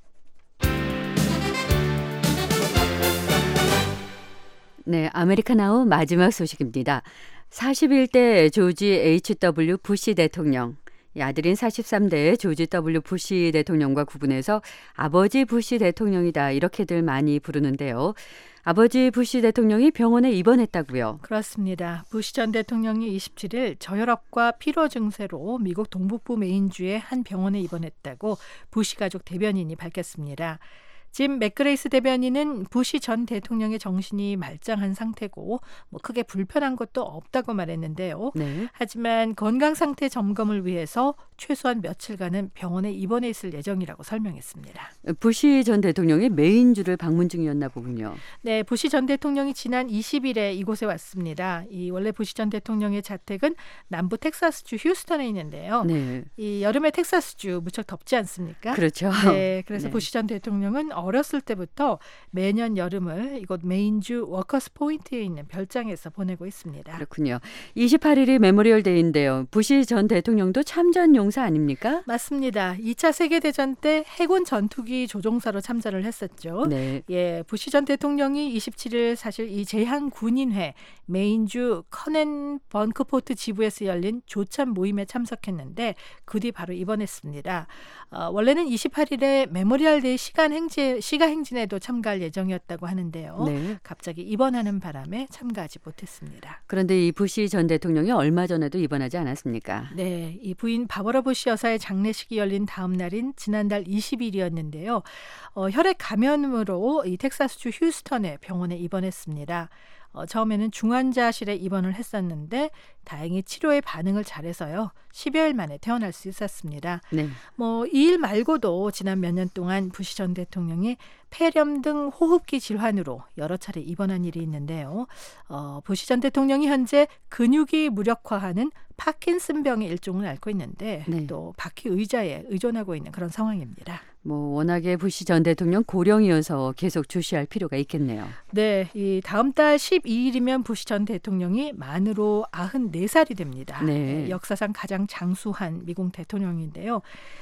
네, 아메리카나우 마지막 소식입니다. 사십일 대 조지 에이치 더블유 부시 대통령, 아들인 사십삼 대 조지 더블유 부시 대통령과 구분해서 아버지 부시 대통령이다 이렇게들 많이 부르는데요. 아버지 부시 대통령이 병원에 입원했다고요? 그렇습니다. 부시 전 대통령이 이십칠 일 저혈압과 피로 증세로 미국 동북부 메인주의 한 병원에 입원했다고 부시 가족 대변인이 밝혔습니다. 짐 맥그레이스 대변인은 부시 전 대통령의 정신이 말짱한 상태고 뭐 크게 불편한 것도 없다고 말했는데요. 네. 하지만 건강 상태 점검을 위해서 최소한 며칠간은 병원에 입원해 있을 예정이라고 설명했습니다. 부시 전 대통령이 메인주를 방문 중이었나 보군요. 네, 부시 전 대통령이 지난 이십 일에 이곳에 왔습니다. 이 원래 부시 전 대통령의 자택은 남부 텍사스주 휴스턴에 있는데요. 네. 이 여름에 텍사스주 무척 덥지 않습니까? 그렇죠. 네, 그래서 네. 부시 전 대통령은 어렸을 때부터 매년 여름을 이곳 메인주 워커스 포인트에 있는 별장에서 보내고 있습니다. 그렇군요. 이십팔 일이 메모리얼 데이인데요. 부시 전 대통령도 참전 용사 아닙니까? 맞습니다. 이 차 세계대전 때 해군 전투기 조종사로 참전을 했었죠. 네. 예, 부시 전 대통령이 이십칠 일 사실 이 제한 군인회 메인주 커넨 번크포트 지부에서 열린 조참 모임에 참석했는데 그 뒤 바로 입원했습니다. 어, 원래는 이십팔 일에 메모리얼 데이 시간 행진, 시가 행진에도 참가할 예정이었다고 하는데요. 네. 갑자기 입원하는 바람에 참가하지 못했습니다. 그런데 이 부시 전 대통령이 얼마 전에도 입원하지 않았습니까? 네, 이 부인 바버라 부시 여사의 장례식이 열린 다음 날인 지난달 이십 일이었는데요. 어, 혈액 감염으로 이 텍사스주 휴스턴의 병원에 입원했습니다. 어, 처음에는 중환자실에 입원을 했었는데 다행히 치료에 반응을 잘해서요. 십여일 만에 퇴원할 수 있었습니다. 네. 뭐 이 일 말고도 지난 몇 년 동안 부시 전 대통령이 폐렴 등 호흡기 질환으로 여러 차례 입원한 일이 있는데요. 어, 부시 전 대통령이 현재 근육이 무력화하는 파킨슨병의 일종을 앓고 있는데 네. 또 바퀴 의자에 의존하고 있는 그런 상황입니다. 뭐 워낙에 부시 전 대통령 고령이어서 계속 주시할 필요가 있겠네요. 네, 이 다음 달 십이일이면 부시 전 대통령이 만으로 아흔네 살이 됩니다. 네. 역사상 가장 장수한 미국 대통령인데요.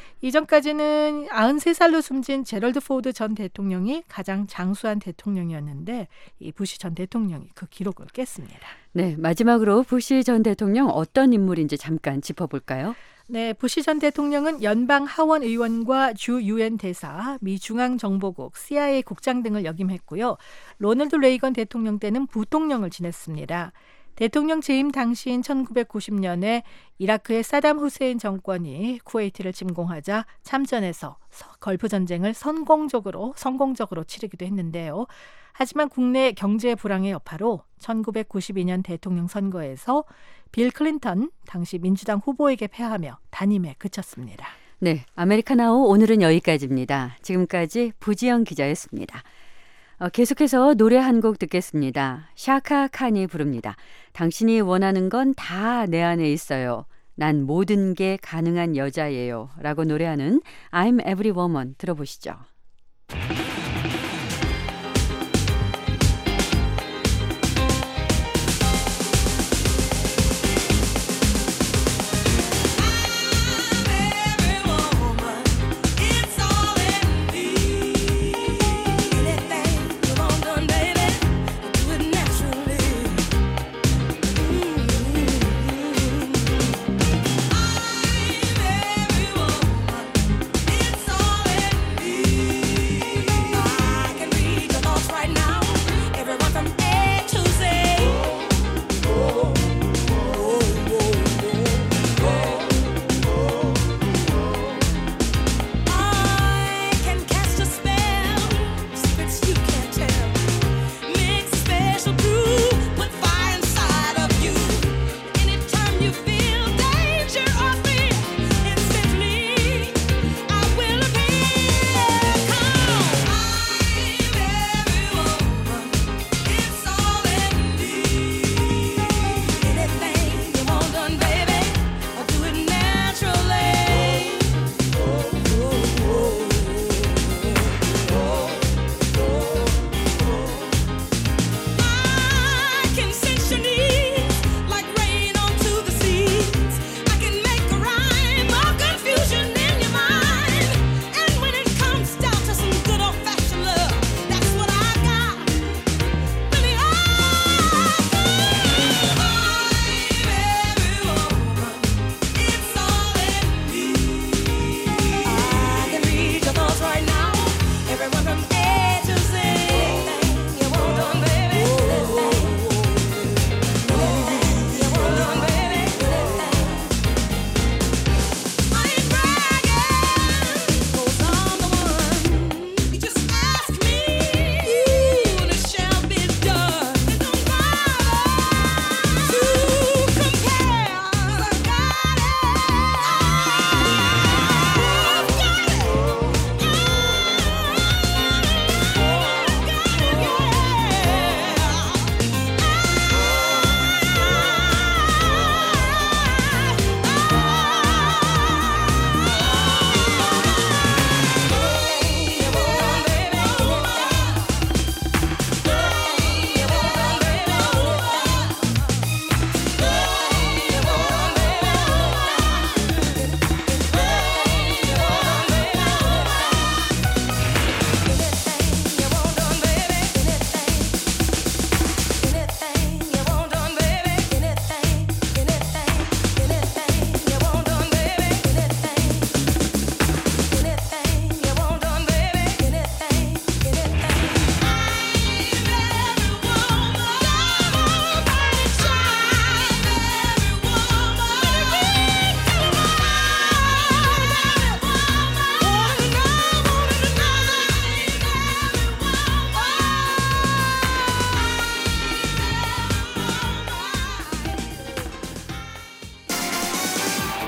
이전까지는 아흔세 살로 숨진 제럴드 포드 전 대통령이 가장 장수한 대통령이었는데 이 부시 전 대통령이 그 기록을 깼습니다. 네, 마지막으로 부시 전 대통령 어떤 인물인지 잠깐 짚어볼까요? 네, 부시 전 대통령은 연방 하원 의원과 주 유엔 대사, 미 중앙정보국, 씨아이에이 국장 등을 역임했고요. 로널드 레이건 대통령 때는 부통령을 지냈습니다. 대통령 재임 당시인 천구백구십년에 이라크의 사담 후세인 정권이 쿠웨이트를 침공하자 참전해서 걸프 전쟁을 성공적으로 성공적으로 치르기도 했는데요. 하지만 국내 경제 불황의 여파로 천구백구십이년 대통령 선거에서 빌 클린턴 당시 민주당 후보에게 패하며 단임에 그쳤습니다. 네, 아메리카나우 오늘은 여기까지입니다. 지금까지 부지영 기자였습니다. 어, 계속해서 노래 한 곡 듣겠습니다. 샤카 칸이 부릅니다. 당신이 원하는 건 다 내 안에 있어요. 난 모든 게 가능한 여자예요. 라고 노래하는 I'm Every Woman 들어보시죠. It's all in me.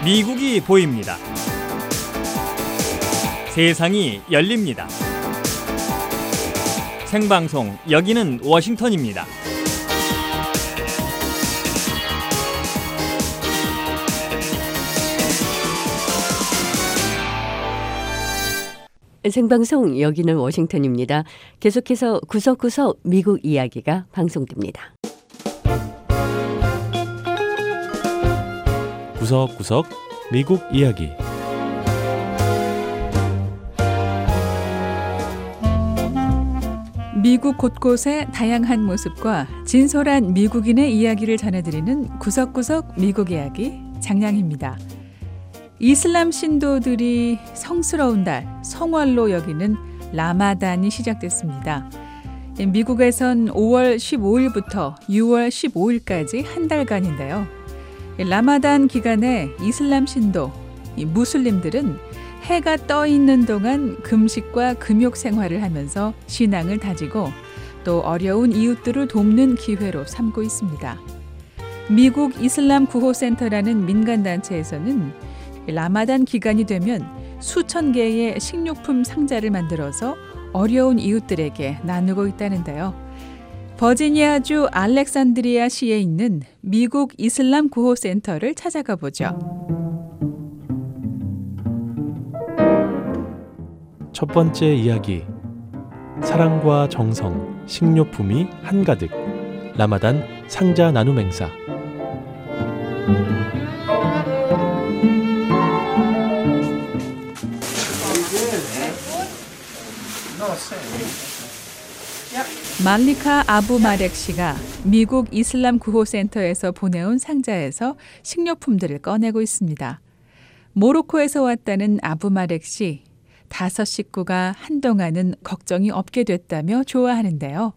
미국이 보입니다. 세상이 열립니다. 생방송 여기는 워싱턴입니다. 생방송 여기는 워싱턴입니다. 계속해서 구석구석 미국 이야기가 방송됩니다. 구석구석 미국 이야기. 미국 곳곳의 다양한 모습과 진솔한 미국인의 이야기를 전해드리는 구석구석 미국 이야기 장량입니다. 이슬람 신도들이 성스러운 달, 성월로 여기는 라마단이 시작됐습니다. 미국에선 오월 십오일부터 유월 십오일까지 한 달간인데요. 라마단 기간에 이슬람 신도, 무슬림들은 해가 떠 있는 동안 금식과 금욕 생활을 하면서 신앙을 다지고 또 어려운 이웃들을 돕는 기회로 삼고 있습니다. 미국 이슬람 구호센터라는 민간단체에서는 라마단 기간이 되면 수천 개의 식료품 상자를 만들어서 어려운 이웃들에게 나누고 있다는데요. 버지니아주 알렉산드리아시에 있는 미국 이슬람 구호센터를 찾아가 보죠. 첫 번째 이야기. 사랑과 정성, 식료품이 한가득. 라마단 상자 나눔 행사. 말리카 아부 마렉 씨가 미국 이슬람 구호센터에서 보내온 상자에서 식료품들을 꺼내고 있습니다. 모로코에서 왔다는 아부 마렉 씨, 다섯 식구가 한동안은 걱정이 없게 됐다며 좋아하는데요.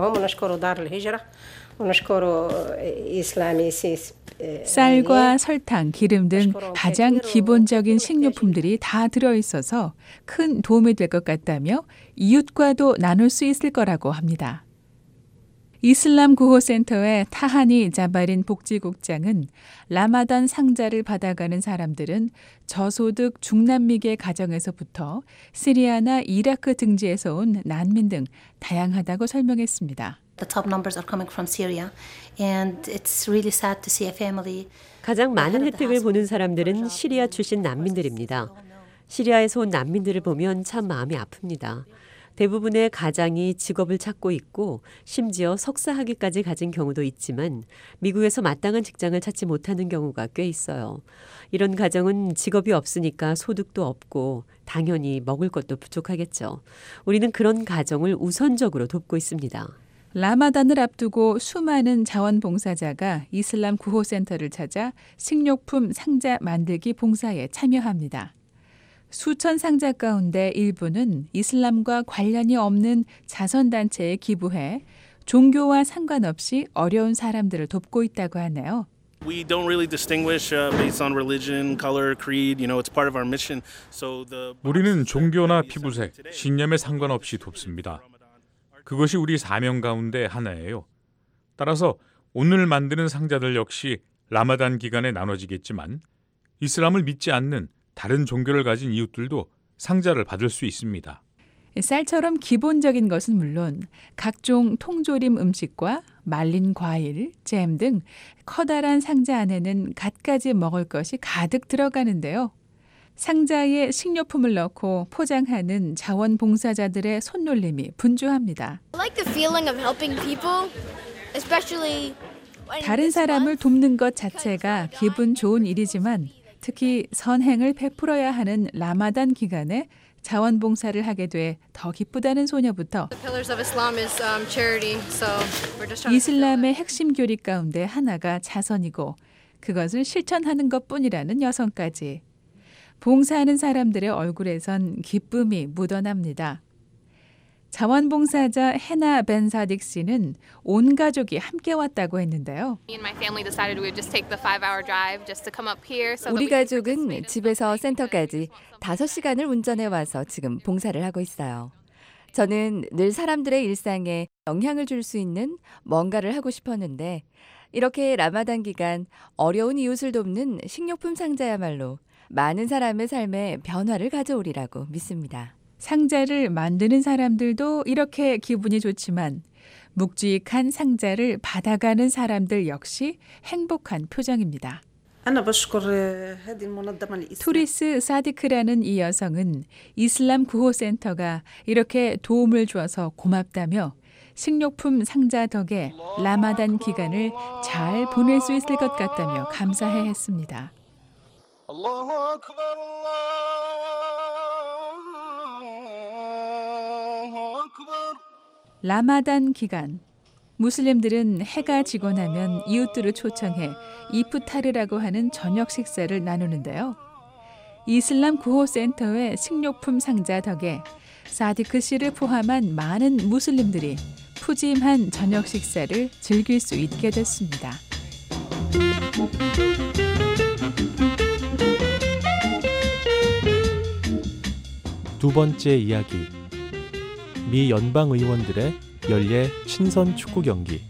쌀과 설탕, 기름 등 가장 기본적인 식료품들이 다 들어있어서 큰 도움이 될 것 같다며 이웃과도 나눌 수 있을 거라고 합니다. 이슬람 구호센터의 타하니 자바린 복지국장은 라마단 상자를 받아가는 사람들은 저소득 중남미계 가정에서부터 시리아나 이라크 등지에서 온 난민 등 다양하다고 설명했습니다. The top numbers are coming from Syria, and it's really sad to see a family. 가장 많은 혜택을 보는 사람들은 시리아 출신 난민들입니다. 시리아에서 온 난민들을 보면 참 마음이 아픕니다. 대부분의 가장이 직업을 찾고 있고 심지어 석사 학위까지 가진 경우도 있지만 미국에서 마땅한 직장을 찾지 못하는 경우가 꽤 있어요. 이런 가정은 직업이 없으니까 소득도 없고 당연히 먹을 것도 부족하겠죠. 우리는 그런 가정을 우선적으로 돕고 있습니다. 라마단을 앞두고 수많은 자원봉사자가 이슬람 구호센터를 찾아 식료품 상자 만들기 봉사에 참여합니다. 수천 상자 가운데 일부는 이슬람과 관련이 없는 자선단체에 기부해 종교와 상관없이 어려운 사람들을 돕고 있다고 하네요. We don't really distinguish uh, based on religion, color, creed. You know, it's part of our mission. So the 우리는 종교나 피부색, 신념에 상관없이 돕습니다. 그것이 우리 사명 가운데 하나예요. 따라서 오늘 만드는 상자들 역시 라마단 기간에 나눠지겠지만 이슬람을 믿지 않는 다른 종교를 가진 이웃들도 상자를 받을 수 있습니다. 쌀처럼 기본적인 것은 물론 각종 통조림 음식과 말린 과일, 잼 등 커다란 상자 안에는 갖가지 먹을 것이 가득 들어가는데요. 상자에 식료품을 넣고 포장하는 자원봉사자들의 손놀림이 분주합니다. 다른 사람을 돕는 것 자체가 기분 좋은 일이지만 특히 선행을 베풀어야 하는 라마단 기간에 자원봉사를 하게 돼 더 기쁘다는 소녀부터 이슬람의 핵심 교리 가운데 하나가 자선이고 그것을 실천하는 것뿐이라는 여성까지 봉사하는 사람들의 얼굴에선 기쁨이 묻어납니다. 자원봉사자 헤나 벤사딕 씨는 온 가족이 함께 왔다고 했는데요. 우리 가족은 집에서 센터까지 다섯 시간을 운전해 와서 지금 봉사를 하고 있어요. 저는 늘 사람들의 일상에 영향을 줄 수 있는 뭔가를 하고 싶었는데 이렇게 라마단 기간 어려운 이웃을 돕는 식료품 상자야말로 많은 사람의 삶에 변화를 가져오리라고 믿습니다. 상자를 만드는 사람들도 이렇게 기분이 좋지만 묵직한 상자를 받아가는 사람들 역시 행복한 표정입니다. 투리스 사디크라는 이 여성은 이슬람 구호센터가 이렇게 도움을 주어서 고맙다며 식료품 상자 덕에 라마단 기간을 잘 보낼 수 있을 것 같다며 감사해 했습니다. 라마단 기간, 무슬림들은 해가 지고 나면 이웃들을 초청해 이프타르라고 하는 저녁 식사를 나누는데요. 이슬람 구호센터의 식료품 상자 덕에 사디크 씨를 포함한 많은 무슬림들이 푸짐한 저녁 식사를 즐길 수 있게 됐습니다. 두 번째 이야기. 미 연방 의원들의 연례 친선 축구 경기.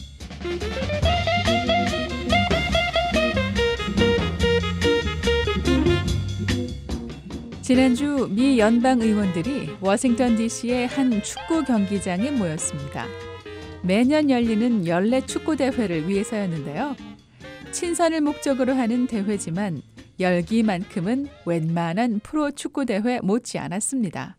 지난주 미 연방 의원들이 워싱턴 디씨의 한 축구 경기장에 모였습니다. 매년 열리는 연례 축구 대회를 위해서였는데요. 친선을 목적으로 하는 대회지만 열기만큼은 웬만한 프로 축구 대회 못지 않았습니다.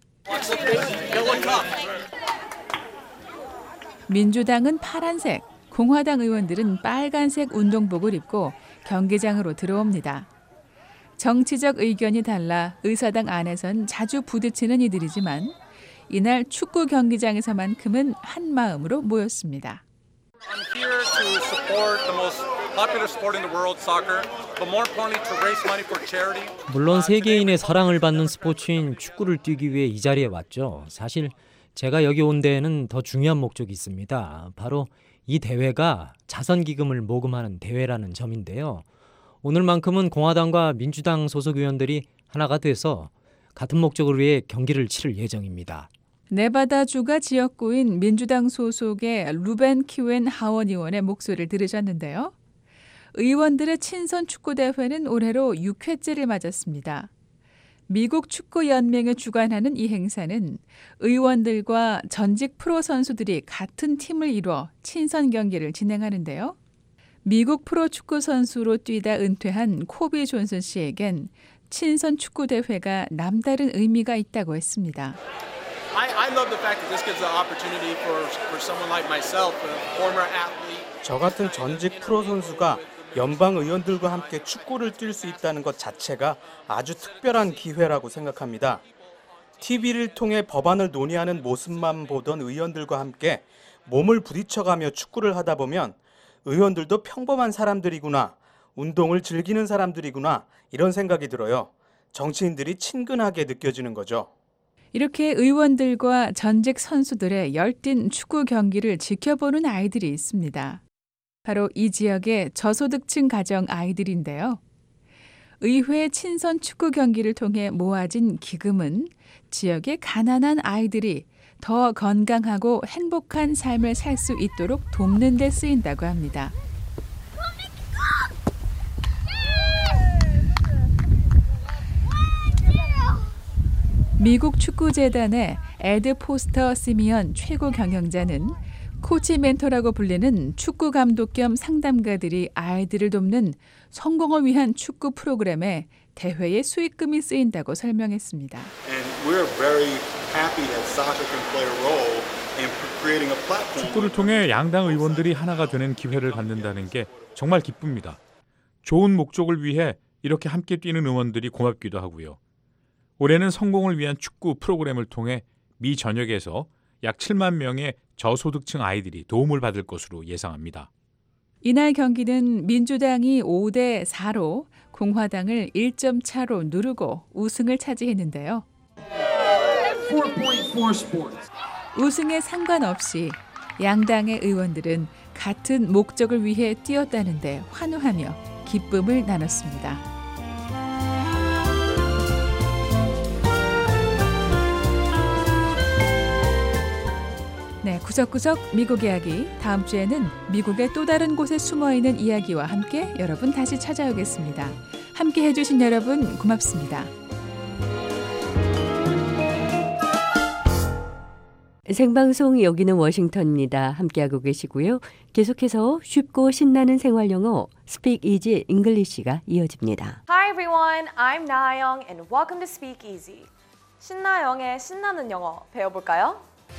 민주당은 파란색, 공화당 의원들은 빨간색 운동복을 입고 경기장으로 들어옵니다. 정치적 의견이 달라 의사당 안에선 자주 부딪히는 이들이지만 이날 축구 경기장에서만큼은 한 마음으로 모였습니다. I'm here to support the most popular sport in the world, soccer, but more importantly to raise money for charity. 물론 세계인의 사랑을 받는 스포츠인 축구를 뛰기 위해 이 자리에 왔죠. 사실 제가 여기 온 데에는 더 중요한 목적이 있습니다. 바로 이 대회가 자선기금을 모금하는 대회라는 점인데요. 오늘만큼은 공화당과 민주당 소속 의원들이 하나가 돼서 같은 목적을 위해 경기를 치를 예정입니다. 네바다주가 지역구인 민주당 소속의 루벤 키웬 하원 의원의 목소리를 들으셨는데요. 의원들의 친선 축구대회는 올해로 육 회째를 맞았습니다. 미국 축구연맹이 주관하는 이 행사는 의원들과 전직 프로 선수들이 같은 팀을 이뤄 친선 경기를 진행하는데요. 미국 프로 축구 선수로 뛰다 은퇴한 코비 존슨 씨에겐 친선 축구대회가 남다른 의미가 있다고 했습니다. I, I love the fact that this gives an opportunity for, for someone like myself, a former athlete. 저 같은 전직 프로 선수가 연방 의원들과 함께 축구를 뛸 수 있다는 것 자체가 아주 특별한 기회라고 생각합니다. 티비를 통해 법안을 논의하는 모습만 보던 의원들과 함께 몸을 부딪혀가며 축구를 하다 보면 의원들도 평범한 사람들이구나, 운동을 즐기는 사람들이구나 이런 생각이 들어요. 정치인들이 친근하게 느껴지는 거죠. 이렇게 의원들과 전직 선수들의 열띤 축구 경기를 지켜보는 아이들이 있습니다. 바로 이 지역의 저소득층 가정 아이들인데요. 의회 친선 축구 경기를 통해 모아진 기금은 지역의 가난한 아이들이 더 건강하고 행복한 삶을 살 수 있도록 돕는 데 쓰인다고 합니다. 미국 축구재단의 에드 포스터 시미언 최고 경영자는 코치 멘토라고 불리는 축구 감독 겸 상담가들이 아이들을 돕는 성공을 위한 축구 프로그램에 대회의 수익금이 쓰인다고 설명했습니다. 축구를 통해 양당 의원들이 하나가 되는 기회를 갖는다는 게 정말 기쁩니다. 좋은 목적을 위해 이렇게 함께 뛰는 의원들이 고맙기도 하고요. 올해는 성공을 위한 축구 프로그램을 통해 미 전역에서 약 칠만 명의 저소득층 아이들이 도움을 받을 것으로 예상합니다. 이날 경기는 민주당이 오 대 사로 공화당을 일 점 차로 누르고 우승을 차지했는데요. 우승에 상관없이 양당의 의원들은 같은 목적을 위해 뛰었다는데 환호하며 기쁨을 나눴습니다. 네, 구석구석 미국 이야기. 다음 주에는 미국의 또 다른 곳에 숨어있는 이야기와 함께 여러분 다시 찾아오겠습니다. 함께 해주신 여러분 고맙습니다. 생방송 여기는 워싱턴입니다. 함께하고 계시고요. 계속해서 쉽고 신나는 생활영어 Speak Easy English가 이어집니다. Hi everyone, I'm Nayoung and welcome to Speak Easy. 신나영의 신나는 영어 배워볼까요?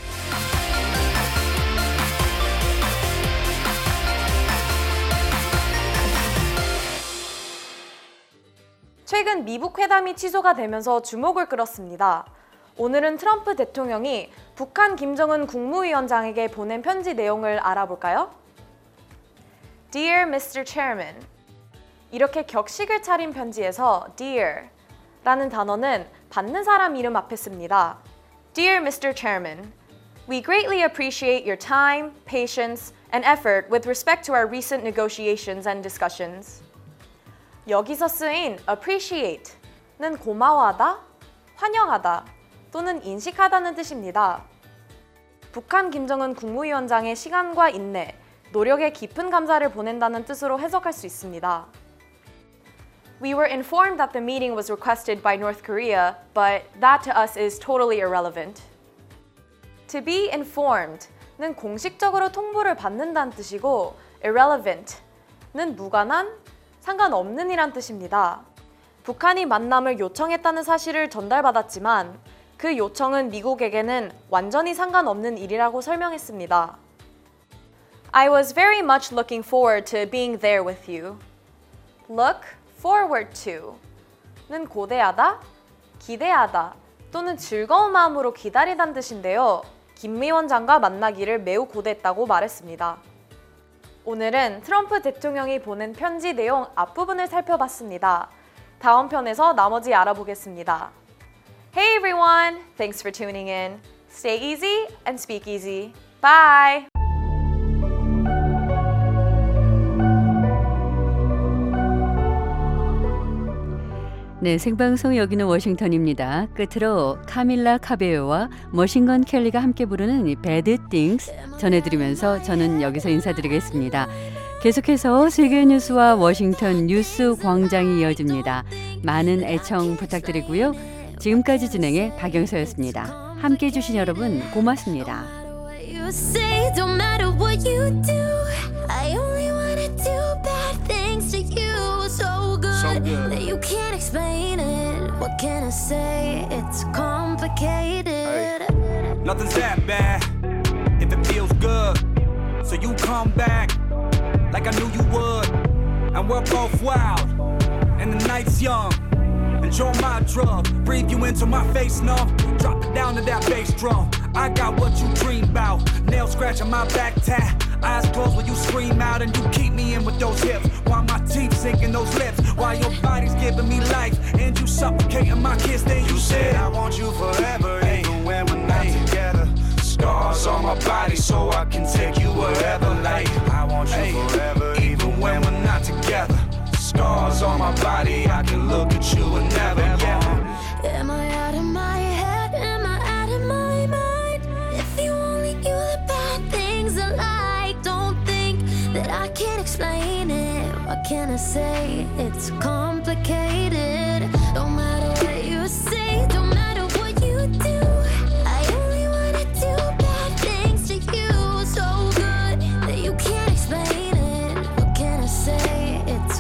최근 미북 회담이 취소가 되면서 주목을 끌었습니다. 오늘은 트럼프 대통령이 북한 김정은 국무위원장에게 보낸 편지 내용을 알아볼까요? Dear 미스터 Chairman, 이렇게 격식을 차린 편지에서 Dear 라는 단어는 받는 사람 이름 앞에 씁니다. Dear 미스터 Chairman, we greatly appreciate your time, patience, and effort with respect to our recent negotiations and discussions. 여기서 쓰인 appreciate는 고마워하다, 환영하다 또는 인식하다는 뜻입니다. 북한 김정은 국무위원장의 시간과 인내, 노력에 깊은 감사를 보낸다는 뜻으로 해석할 수 있습니다. We were informed that the meeting was requested by North Korea, but that to us is totally irrelevant. To be informed는 공식적으로 통보를 받는다는 뜻이고 irrelevant는 무관한, 상관없는 이란 뜻입니다. 북한이 만남을 요청했다는 사실을 전달받았지만 그 요청은 미국에게는 완전히 상관없는 일이라고 설명했습니다. I was very much looking forward to being there with you. Look forward to는 고대하다, 기대하다 또는 즐거운 마음으로 기다리다는 뜻인데요. 김 위원장과 만나기를 매우 고대했다고 말했습니다. 오늘은 트럼프 대통령이 보낸 편지 내용 앞부분을 살펴봤습니다. 다음 편에서 나머지 알아보겠습니다. Hey everyone! Thanks for tuning in. Stay easy and speak easy. Bye! 네, 생방송 여기는 워싱턴입니다. 끝으로 카밀라 카베요와 머신건 켈리가 함께 부르는 Bad Things 전해드리면서 저는 여기서 인사드리겠습니다. 계속해서 세계 뉴스와 워싱턴 뉴스 광장이 이어집니다. 많은 애청 부탁드리고요. 지금까지 진행의 박영서였습니다. 함께해 주신 여러분 고맙습니다. You say don't matter what you do. I only wanna do bad things to you. So good, so good that you can't explain it. What can I say? It's complicated. Hey, nothing's that bad if it feels good. So you come back like I knew you would. And we're both wild and the night's young. Enjoy my drug, breathe you into my face, no. Drop it down to that bass drum. I got what you dream about. Nail scratching my back tat. Eyes closed when you scream out and you keep me in with those hips. While my teeth sinking those lips. While your body's giving me life and you suffocating my kiss. Then you said I want you forever, even when we're not together. Scars on my body so I can take you wherever. Like I want you forever, even when we're not together. Scars on my body, I can look at you and never yeah. Am I out of my head? Am I out of my mind? If you only knew the bad things I like, don't think that I can't explain it. What can I say? It's complicated. Don't matter what you say, don't matter what you do. I only wanna do bad things to you. So good that you can't explain it. What can I say? It's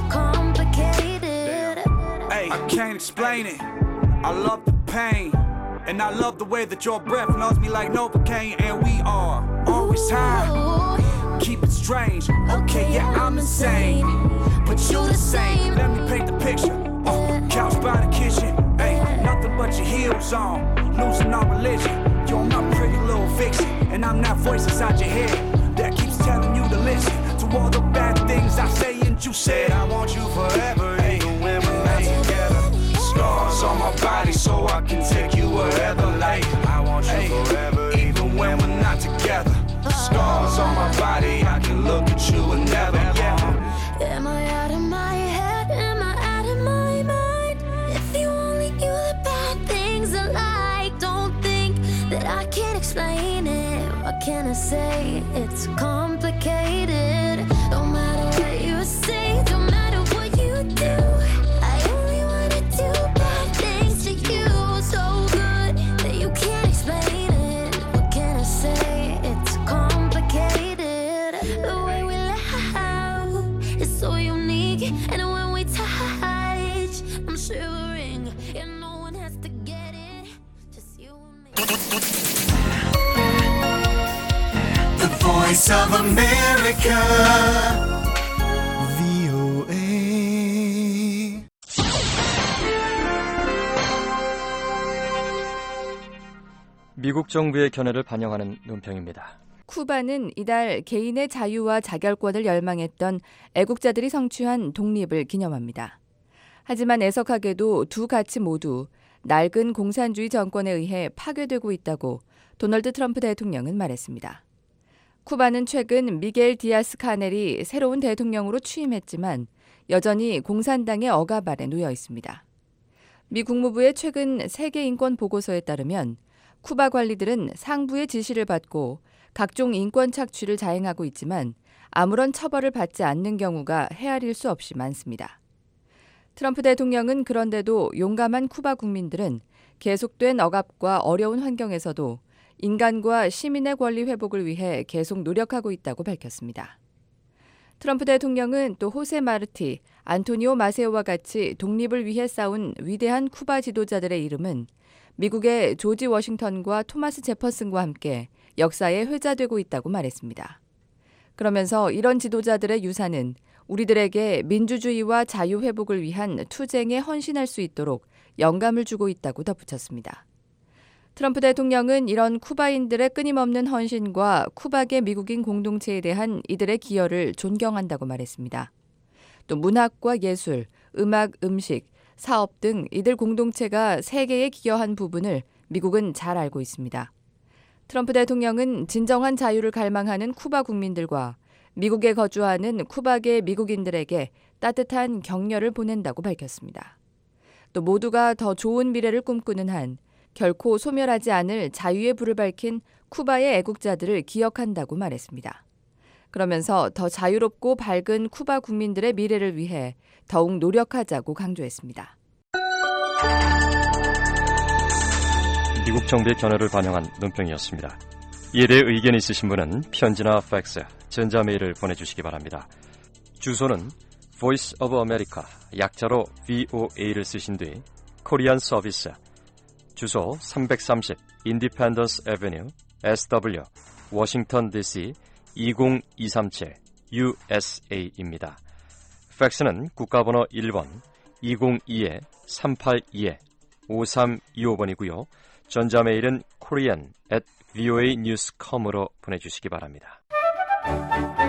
complicated. Hey, I can't explain it. I love the pain, and I love the way that your breath knows me like Novocaine. And we are always high, keep it strange. Okay, yeah, I'm insane, but you the same. Let me paint the picture. Oh, couch by the kitchen. Hey, nothing but your heels on, losing our religion. You're my pretty little fiction, and I'm that voice inside your head that keeps telling you to listen to all the bad things I say. And you said I want you forever, even when we're not together. Scars on my body so I can take you wherever. Like I want you forever, even when we're not together. Scars on my body, I can look at you and never yeah. Am I out of my head? Am I out of my mind? If you only knew the bad things I like, don't think that I can't explain it. What can I I say? It's complicated. No matter what you say, don't matter what you do, I only wanna do bad things to you. So good that you can't explain it. What can I say? It's complicated. The way we laugh is so unique, and when we touch, I'm shivering. And no one has to get it, just you and me. The Voice of America, 브이오에이. 미국 정부의 견해를 반영하는 논평입니다. 쿠바는 이달 개인의 자유와 자결권을 열망했던 애국자들이 성취한 독립을 기념합니다. 하지만 애석하게도 두 가치 모두 낡은 공산주의 정권에 의해 파괴되고 있다고 도널드 트럼프 대통령은 말했습니다. 쿠바는 최근 미겔 디아스 카넬이 새로운 대통령으로 취임했지만 여전히 공산당의 억압 아래 놓여 있습니다. 미 국무부의 최근 세계 인권 보고서에 따르면 쿠바 관리들은 상부의 지시를 받고 각종 인권 착취를 자행하고 있지만 아무런 처벌을 받지 않는 경우가 헤아릴 수 없이 많습니다. 트럼프 대통령은 그런데도 용감한 쿠바 국민들은 계속된 억압과 어려운 환경에서도 인간과 시민의 권리 회복을 위해 계속 노력하고 있다고 밝혔습니다. 트럼프 대통령은 또 호세 마르티, 안토니오 마세오와 같이 독립을 위해 싸운 위대한 쿠바 지도자들의 이름은 미국의 조지 워싱턴과 토마스 제퍼슨과 함께 역사에 회자되고 있다고 말했습니다. 그러면서 이런 지도자들의 유산은 우리들에게 민주주의와 자유 회복을 위한 투쟁에 헌신할 수 있도록 영감을 주고 있다고 덧붙였습니다. 트럼프 대통령은 이런 쿠바인들의 끊임없는 헌신과 쿠바계 미국인 공동체에 대한 이들의 기여를 존경한다고 말했습니다. 또 문학과 예술, 음악, 음식, 사업 등 이들 공동체가 세계에 기여한 부분을 미국은 잘 알고 있습니다. 트럼프 대통령은 진정한 자유를 갈망하는 쿠바 국민들과 미국에 거주하는 쿠바계 미국인들에게 따뜻한 격려를 보낸다고 밝혔습니다. 또 모두가 더 좋은 미래를 꿈꾸는 한 결코 소멸하지 않을 자유의 불을 밝힌 쿠바의 애국자들을 기억한다고 말했습니다. 그러면서 더 자유롭고 밝은 쿠바 국민들의 미래를 위해 더욱 노력하자고 강조했습니다. 미국 정부의 견해를 반영한 논평이었습니다. 이에 대해 의견이 있으신 분은 편지나 팩스, 전자메일을 보내주시기 바랍니다. 주소는 Voice of America, 약자로 브이오에이를 쓰신 뒤 코리안 서비스, 주소 삼백삼십 인디펜던스 애버뉴, 에스더블유, 워싱턴 디씨 이공이삼칠 유에스에이입니다. 팩스는 국가번호 일 번 이공이 삼팔이 오삼이오 번이고요. 전자메일은 korean at voanews dot com으로 보내주시기 바랍니다.